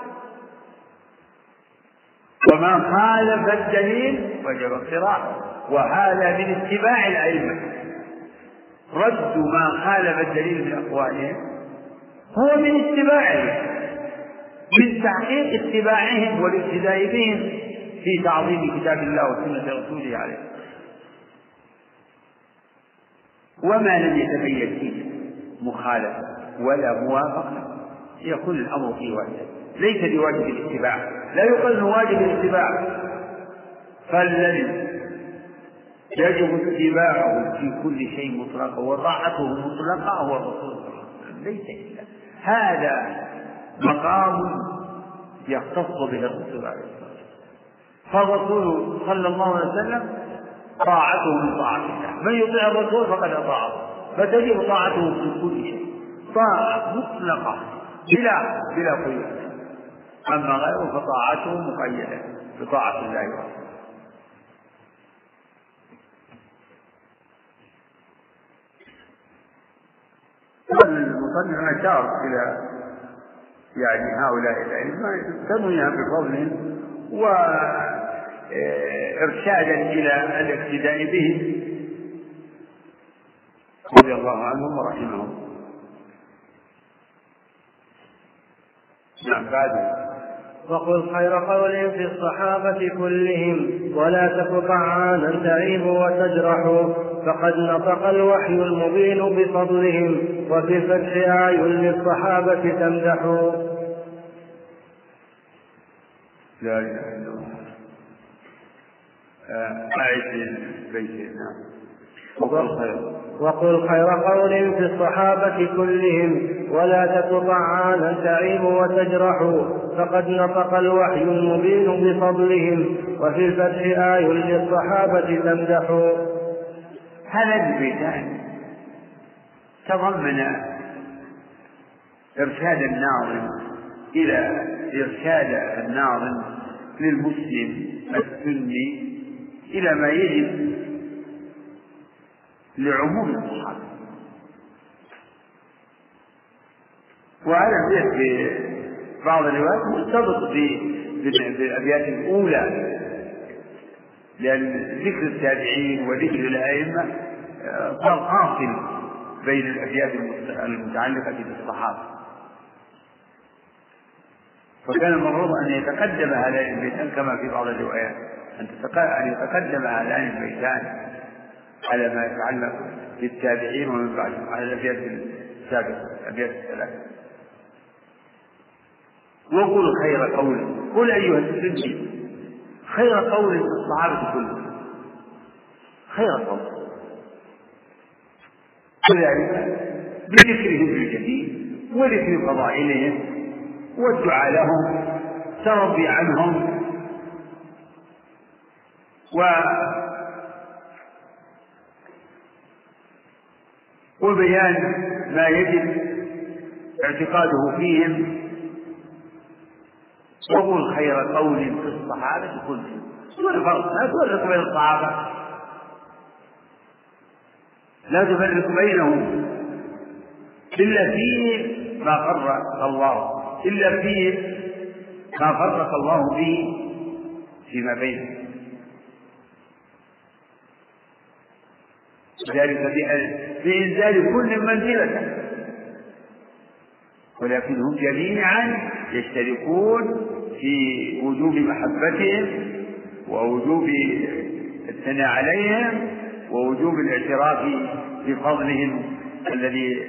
وما خالف الدليل وجب اقتراحه. وهذا من اتباع الأئمة، رد ما خالف الدليل من أقوالهم هو من اتباعهم، من تحقيق اتباعهم والاقتداء بهم في تعظيم كتاب الله وسنة رسوله عليه. وما لم يتبين فيه مخالفة ولا موافقة يكون الأمر فيه واجب، ليس بواجب الاتباع، لا يقال واجب الاتباع، فالذي يجب اتباعه في كل شيء مطلقا وطاعته مطلقا هو الرسول صلى الله عليه وسلم، ليس إلا هذا مقام يختص به الرسول عليه الصلاة والسلام. فالرسول صلى الله عليه وسلم طاعته من طاعة الله، من يطيع الرسول فقد أطاعه، فتجب طاعته في كل شيء طاعة مطلقة بلا قيود. أما غيره فطاعته مقيدة بطاعة الله ورسوله. المصنف أشار إلى يعني هؤلاء الأئمة تنويها بفضلهم وإرشادا إلى الاقتداء بهم رضي الله عنهم ورحمهم. نعم. بعد وقل خير قول في الصحابة كلهم ولا تك طعانا تعيب وتجرح، فقد نطق الوحي المبين بفضلهم وفي الفتح آي للصحابة تمدح. لا إله إلا الله. أعد البيت. نعم. وقل خير قول في الصحابة كلهم ولا تك طعانا تعيب وتجرح، فقد نطق الوحي المبين بفضلهم وفي الفتح آي للصحابة تمدح. هذا البيتان تضمن إرشاد الناظم إلى إرشاد الناظم للمسلم السني إلى ما يجب لعموم الصحابة. وهذا في بعض الروايات مرتبط بالأبيات الأولى، لأن ذكر التابعين وذكر الأئمة صار قاصر بين الأبيات المتعلقة بالصحابة، فكان المفروض أن يتقدم هذان البيتان كما في بعض الروايات أن يتقدم هذان البيتان على ما يتعلق بالتابعين ومن بعدهم على الأبيات السابقة الأبيات الثلاثة. وقل خير قول، قل أيها السني خير قول في الصحابة كلهم، خير قول، وذلك بذكرهم بالجديد وذكر فضائلهم والدعاء لهم ترضي عنهم وبيان ما يجب اعتقاده فيهم. وقل خير قول في الصحابة كلهم، لا تفرق بين الصحابة، لا تفرق بينهم إلا فيه ما فرق الله، إلا فيه ما فرق الله به فيما بينهم، ذلك بإنزال كل منزلته، ولكنهم جميعا يشتركون في وجوب محبتهم ووجوب الثناء عليهم ووجوب الاعتراف بفضلهم الذي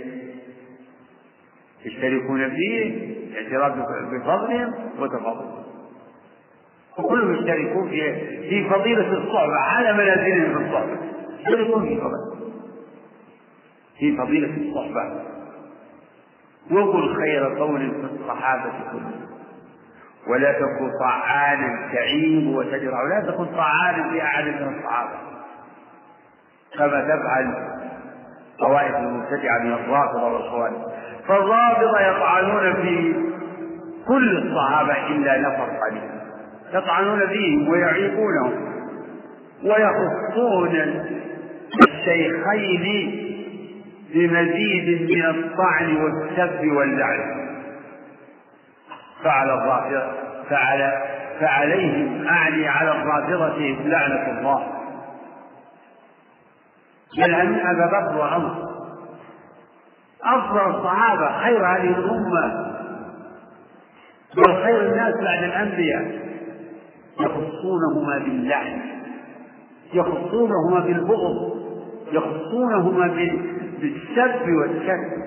يشتركون فيه، اعتراف بفضلهم وتفاضلهم، وكلهم يشتركون في فضيلة الصحبة على منازلهم في الصحبة، يشتركون في فضيلة الصحبة. وقل خير قول في الصحابة كلهم ولا تكن طعانا تعيب وتجرع، ولا تكن طعانا في أحد من الصحابة كما تفعل طوائف المبتدعة من الرافضة والخوارج. فالرافضة يطعنون في كل الصحابة إلا نفر قليل، يطعنون فيهم ويعيبونهم ويخصون الشيخين بمزيد من الطعن والسب واللعن. فعليهم أعني على الرافضة لعنة الله، يلعنون أبا بكر وعمر أفضل الصحابة، خير هذه الأمة وخير الناس بعد الأنبياء، يخصونهما باللعن، يخصونهما بالبغض، يخصونهما بالسب والشتم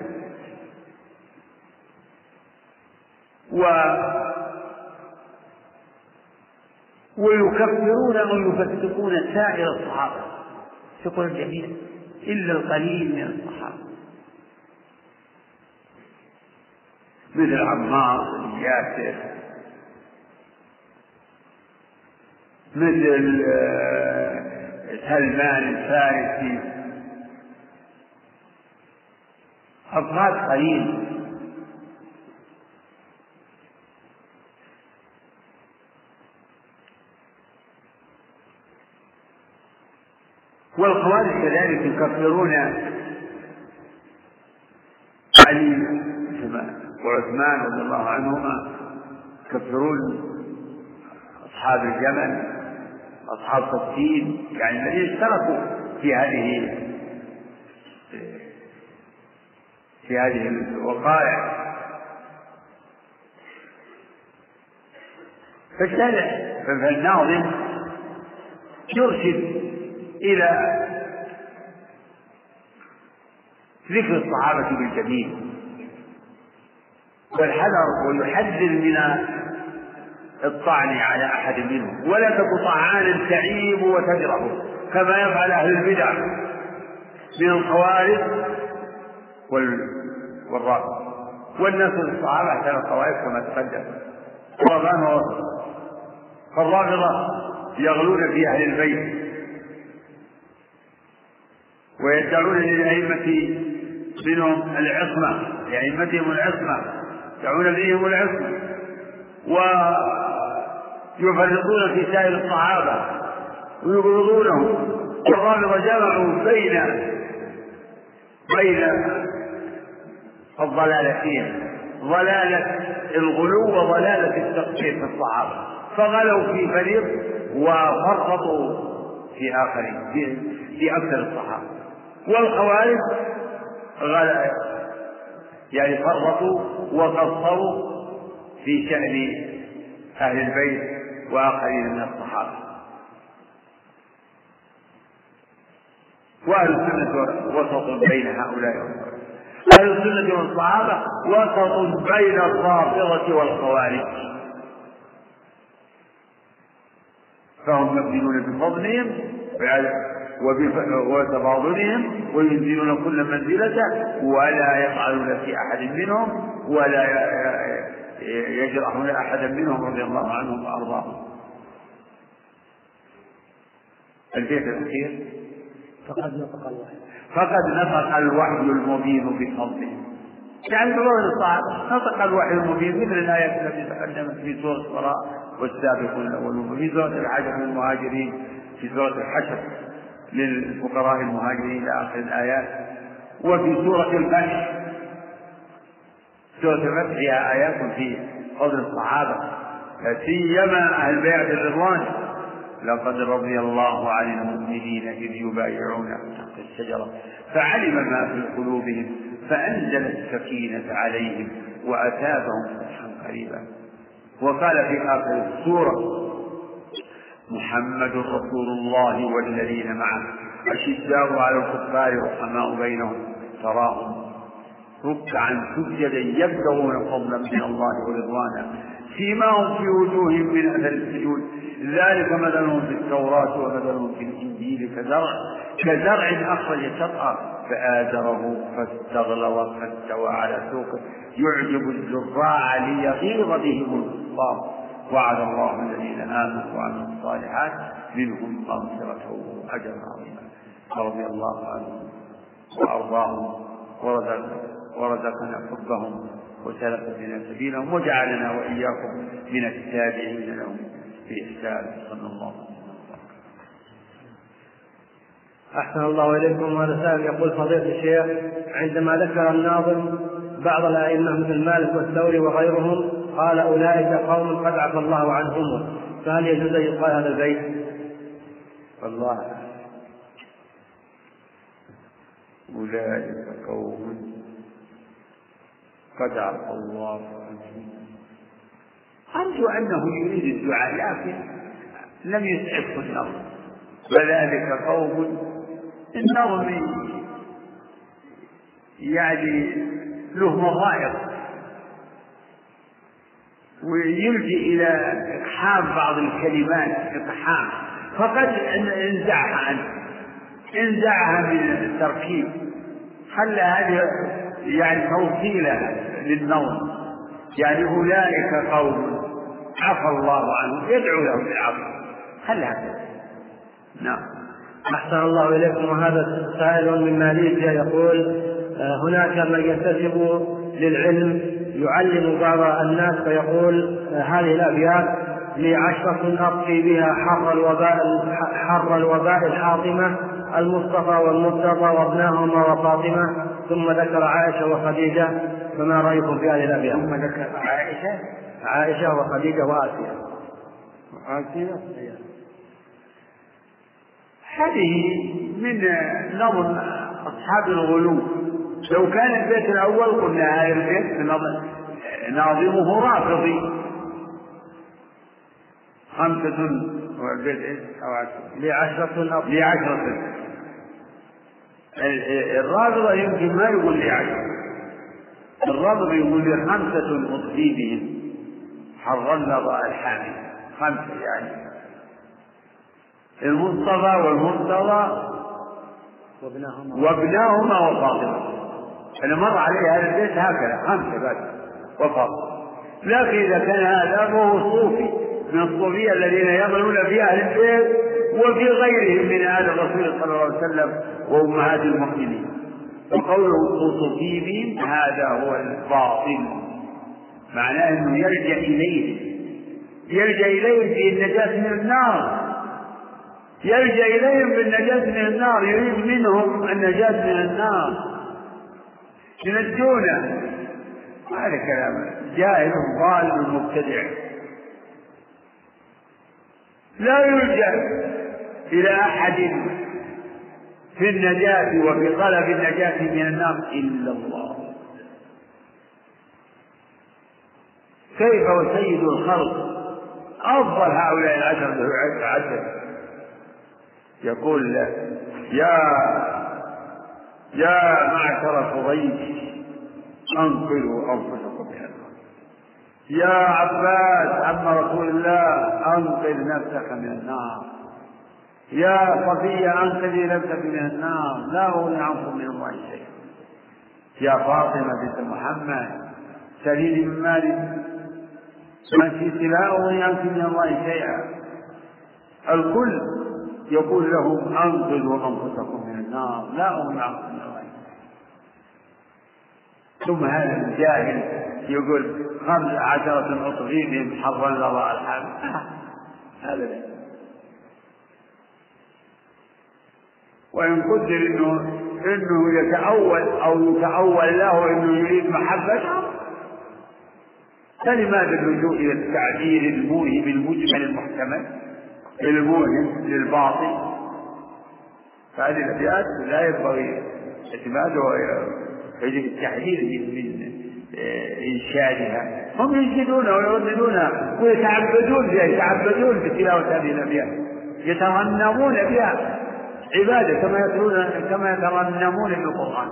ويكفرون ويفسقون سائر الصحابة، يقول الجميع إلا القليل من الصحابة، مثل عمار بن ياسر، مثل سلمان الفارسي، أفراد قليل. والخوارج كذلك يكفرون علي وعثمان رضي الله عنهما، يكفرون أصحاب الجمل، أصحاب الصين، يعني الذين اشتركوا في هذه الوقائع. فالناظم يرشد إلى ذكر الصحابة بالجميل والحذر، ويحذر من الطعن على أحد منهم، ولا تكن طعانا تعيب وتجرح كما يفعل أهل البدع من الخوارج والرافضة. والناس الصحابة احسن الطوائف كما تقدم، فالرافضة يغلون في أهل البيت ويدعون للأئمة منهم العصمة، لأئمتهم العصمة، يدعون فيهم العصمة، ويفرقون في سائر الصحابة ويبغضونهم. والرافضة جمعوا بين الضلالتين، ضلالة الغلو وضلالة التقصير في الصحابة، فغلوا في فريق وفرطوا في آخرين في أكثر الصحابة. والخوارج يعني فرطوا وقصروا في شأن أهل البيت وآخرين من الصحابة. وأهل السنة وسط بين هؤلاء، أهل السنة والصحابة وسط بين الرافضة والخوارج، فهم يؤمنون بفضلهم وتفاضلهم وينزلون كل منزلته، ولا يفعلون في أحد منهم ولا يجرحون أحدا منهم رضي الله عنهم وأرضاهم. البيت الأخير فقد نطق الوحي المبين بفضله، يعني بفضل الصحابة نطق الوحي المبين، مثل الآيات التي تقدمت في سورة البراء والسابقون الأولون، وفي سورة الحشر للمهاجرين، في سورة الحشر للفقراء المهاجرين إلى آخر الآيات. وفي سورة الفتح، سورة الفتح فيها آيات في فضل الصحابة، لا سيما أهل بيعة الرضوان: لقد رضي الله عن المؤمنين إذ يبايعونك تحت الشجرة فعلم ما في قلوبهم فأنزل السكينة عليهم وأثابهم فتحا قريبا. وقال في آخر السورة: محمد رسول الله والذين معه أشداء على الكفار رحماء بينهم تراهم ركعا سجدا يبتغون فضلا من الله ورضوانا سيماهم في وجوههم من أثر السجود ذلك مثلهم في التوراة ومثلهم في الإنجيل كزرع أخرج شطأه فآزره فاستغلظ فاستوى على سوقه يعجب الزراع ليغيظ بهم الكفار وعد الله الذين آمنوا وعملوا الصالحات منهم مغفرة وأجرا عظيما. رضي الله عنهم وأرضاهم ورزقنا حبهم وسلك بنا سبيلهم وجعلنا وإياكم من التابعين لهم بإحسان صلى الله عليه وسلم. أحسن الله إليكم. هذا سائل يقول: فضيلة الشيخ، عندما ذكر الناظم بعض الأئمة مثل مالك والثوري وغيرهم قال: أولئك قوم قد عفى الله عنهم، فهل يجوز أن يقال هذا البيت؟ والله أولئك قوم قد عفى الله عنهم، أرجو أنه يريد الدعاء لكن لم يسعفه النظم. وذلك قوم النظم يعني له مضايق ويلجئ إلى إقحام بعض الكلمات إقحام، فقد انزعها من التركيب، خلى هذه يعني توصيلة للنظم، يعني أولئك قوم عفى الله عنهم يدعو لهم بالعفو، خلى هذا. نعم. أحسن الله إليكم. وهذا سائل من ماليزيا يقول: هناك من ينتسب للعلم يعلم بعض الناس فيقول هذه الأبيات: لي 10 أبقي بها حر الوباء الحاطمة المصطفى والمرتضى وابناهما وفاطمة، ثم ذكر عائشة وخديجة، فما رأيكم في هذه الأبيات؟ ثم ذكر عائشة وخديجة وآسيا. هذه من نظم أصحاب الغلو. لو كان البيت الأول قلنا هذا البيت ناظمه رافضي 5 والبيت أو 10 ل10. الرافضة يمكن ما يقول ل10، الرافض يقول ل5 أطفي بهم حر النظر الحامي 5 يعني المصطفى والمرتضى وابناهما وفاطمة. أنا مر عليه هذا البيت هكذا 5 بس وفاطمة. لكن إذا كان هذا فهو صوفي من الصوفية الذين يعملون في أهل البيت وفي غيرهم من أهل الرسول صلى الله عليه وسلم وأمهات المؤمنين، وقوله صوفي بهم هذا هو الباطل، معناه أنه يرجع إليه في النجاة من النار، يرجع إليهم بالنجاة من النار، يريد منهم النجاة من النار ينجونه. هذا كلام جاهل ضال مبتدع، لا يلجأ إلى أحد في النجاة وفي طلب النجاة من النار إلا الله. كيف وسيد الخلق أفضل هؤلاء 10 يقول يا معشر قريش أنقذوا أنفسكم من النار، يا عباس عم رسول الله أنقذ نفسك من النار، يا صفية أنقذي نفسك من النار لا أغني عنكم من الله شيئا، يا فاطمة بنت محمد سليل من مالك من شئت لا أغني عنك من الله شيئا. الكل يقول لهم أنقذوا أنفسكم من النار لا أغني عنكم من الله. ثم هذا الجاهل يقول 15 أطغيهم حر النظر الحامي. هذا وإن قدر إنه يتأول أو يتأول له إنه يريد محبته، فلماذا اللجوء إلى التعبير الموهم المجمل المحتمل الموهم للباطل؟ فهذه الأبيات لا ينبغي اعتمادها، يجب التحذير من إنشادها، هم ينشدون ويرددون ويتعبدون بتلاوة هذه الأبيات، يترنمون بها عبادة كما يترنمون بالقرآن.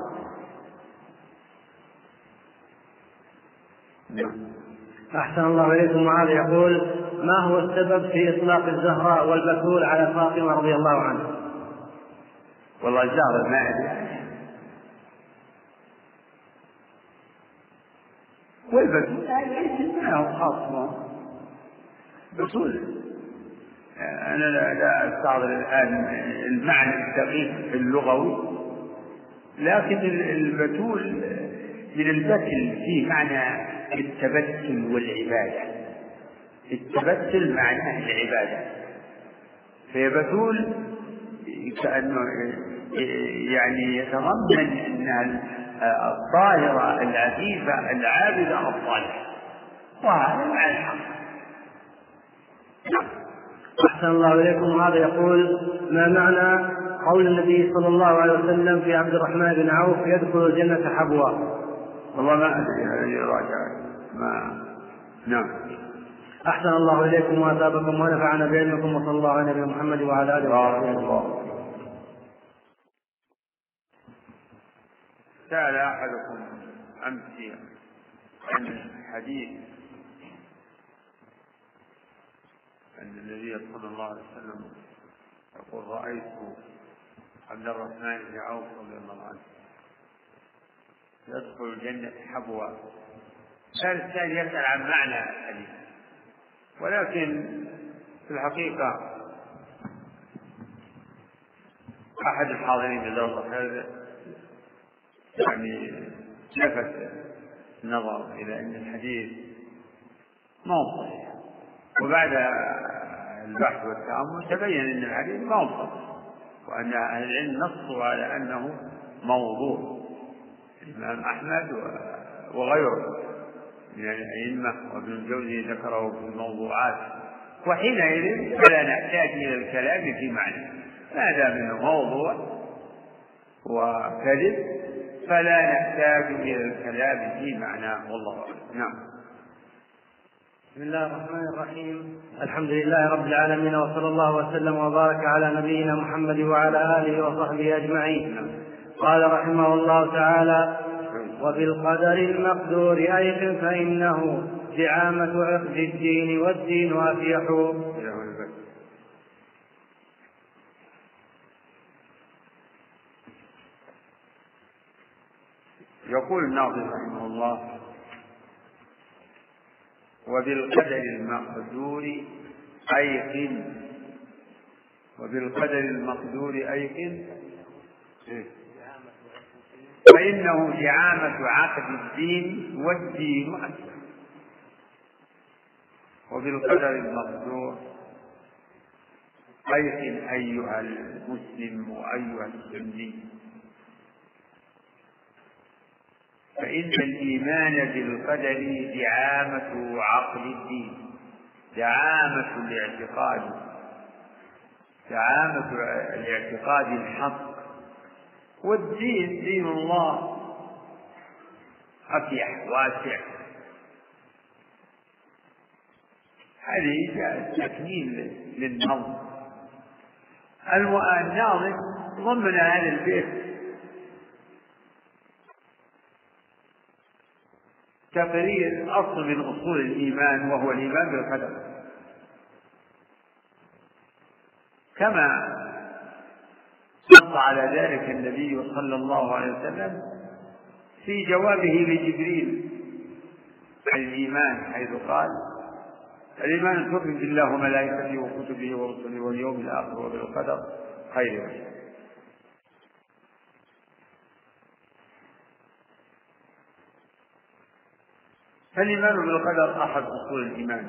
أحسن الله إليكم. وهذا يقول: ما هو السبب في إطلاق الزهراء والبتول على فاطمة رضي الله عنها؟ والله الزهرة ما أدري، والبتول ما هو خاص بتول. أنا لا أستعرض الآن المعنى الدقيق اللغوي، لكن البتول من البتل فيه معنى التبتل والعبادة. التبتل معناه العبادة، فيبتول كأنه يعني يتضمن أنها الطاهرة العفيفة العابدة الصالحة، وهذا معنى الحق. أحسن الله إليكم. هذا يقول: ما معنى قول النبي صلى الله عليه وسلم في عبد الرحمن بن عوف: يدخل الجنة حبوا؟ والله ما أدري، هذه راجعة ما. نعم. أحسن الله إليكم وأثابكم ونفعنا بعلمكم، وصلى الله على نبينا محمد وعلى آله وصحبه. سأل أحدكم أمس عن الحديث أن النبي صلى الله عليه وسلم يقول: رأيت عبد الرحمن بن عوف رضي الله عنه يدخل الجنة حبوا. كان الثاني يسأل عن معنى الحديث، ولكن في الحقيقة أحد الحاضرين بدرس هذا يعني لفت النظر إلى أن الحديث ما هو صحيح، وبعد البحث والتأمل تبين أن الحديث ما هو صحيح، وأن أهل العلم نصوا على أنه موضوع. الإمام أحمد وغيره من الأئمة وابن الجوزي ذكره في الموضوعات، وحينئذ فلا نحتاج إلى الكلام في معنى، ما دام أنه موضوع وكذب فلا نحتاج إلى الكلام في معناه، والله أعلم. نعم. بسم الله الرحمن الرحيم. الحمد لله رب العالمين، وصلى الله وسلم وبارك على نبينا محمد وعلى آله وصحبه أجمعين. قال رحمه الله تعالى: وبالقدر المقدور أيقن فإنه زعامة عقد الدين، والدين أفيح. يقول الناظم رحمه الله: وبالقدر المقدور أيقن. وبالقدر المقدور أيقن فإنه زعامة عقد الدين، والدين أكثر. وبالقدر المقدور أيقن أيها المسلم وأيها السني، فإن الإيمان بالقدر دعامة عقل الدين، دعامة الاعتقاد الحق، والدين دين الله أفيح واسع. هذه جاءت تكميل للنظم. الناظم ضمن هذا البيت تقرير أصل من أصول الإيمان، وهو الإيمان بالقدر، كما نص على ذلك النبي صلى الله عليه وسلم في جوابه لجبريل عن الإيمان، حيث قال: الإيمان أن تؤمن بالله وملائكته وكتبه ورسله واليوم الآخر وبالقدر خيره وشره. فالإيمان بالقدر أحد أصول الإيمان،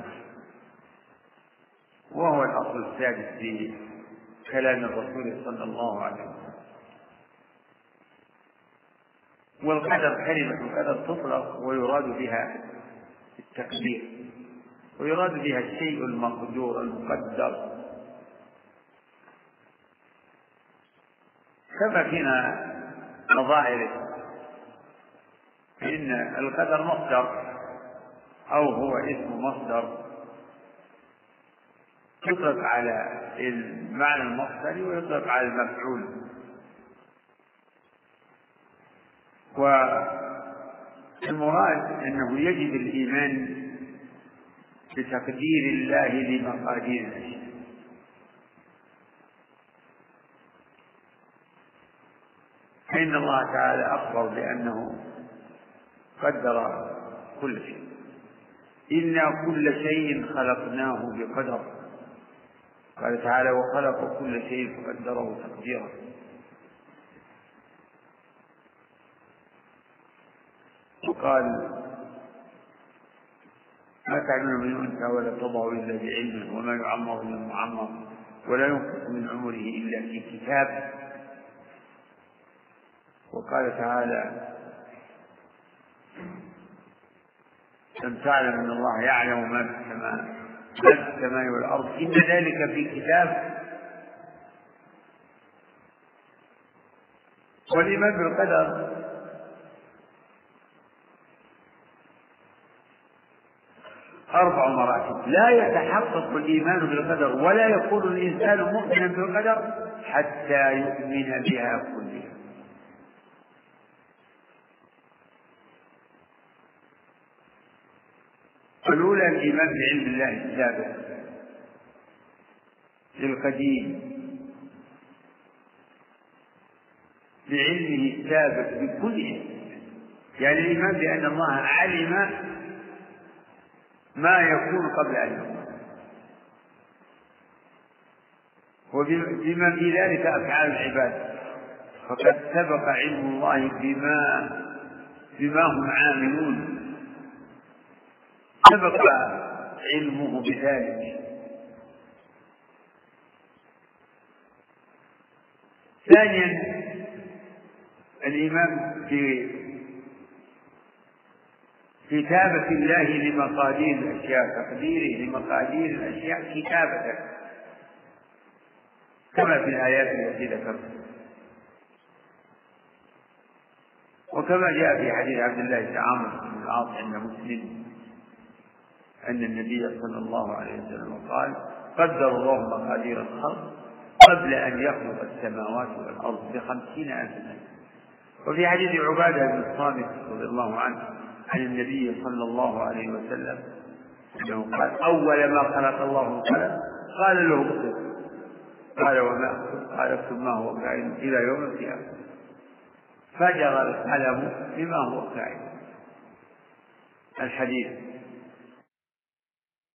وهو الأصل السادس في كلام الرسول صلى الله عليه وسلم. والقدر، كلمة القدر تطلق ويراد بها التقدير، ويراد بها الشيء المقدور المقدر، كما فينا نظائره فإن القدر مصدر أو هو اسم مصدر يطلق على المعنى المصدري ويطلق على المفعول. والمراد أنه يجب الإيمان بتقدير الله لمقادير الأشياء، فإن الله تعالى أخبر بأنه قدر كل شيء، إنا كل شيء خلقناه بقدر. قال تعالى وخلق كل شيء فقدره تقديرا. وقال ما تعلمون من أنثى ولا تضع إلا بعلمه وما يعمر إلا معمر ولا ينقص من عمره إلا في كتاب. وقال تعالى لم تعلم أن الله يعلم ما في السماء والأرض إن ذلك في كتاب. والإيمان بالقدر أربع مراتب، لا يتحقق الإيمان بالقدر ولا يكون الإنسان مؤمنا بالقدر حتى يؤمن بها كلها. الأولى الإيمان بعلم الله السابق القديم، بعلمه السابق بكل شيء، يعني الإيمان بأن الله علم ما يكون قبل أن يكون، وبما في ذلك أفعال العباد، فقد سبق علم الله بما هم عاملون، سبق علمه بذلك. ثانيا الإيمان بكتابة الله لمقادير الأشياء، تقديره لمقادير الأشياء كتابة كما في الآيات التي ذكرت. وكما جاء في حديث عبد الله بن عمرو بن العاص عند مسلم أن النبي صلى الله عليه وسلم قال قدر الله مقادير الخلق قبل أن يخلق السماوات والأرض ب50,000 سنة. وفي حديث عبادة بن الصامت رضي الله عنه عن النبي صلى الله عليه وسلم أنه قال أول ما خلق الله القلم قال له اكتب، قال وما اكتب؟ قال اكتب ما هو كائن إلى يوم القيامة، فجر القلم بما هو كائن. الحديث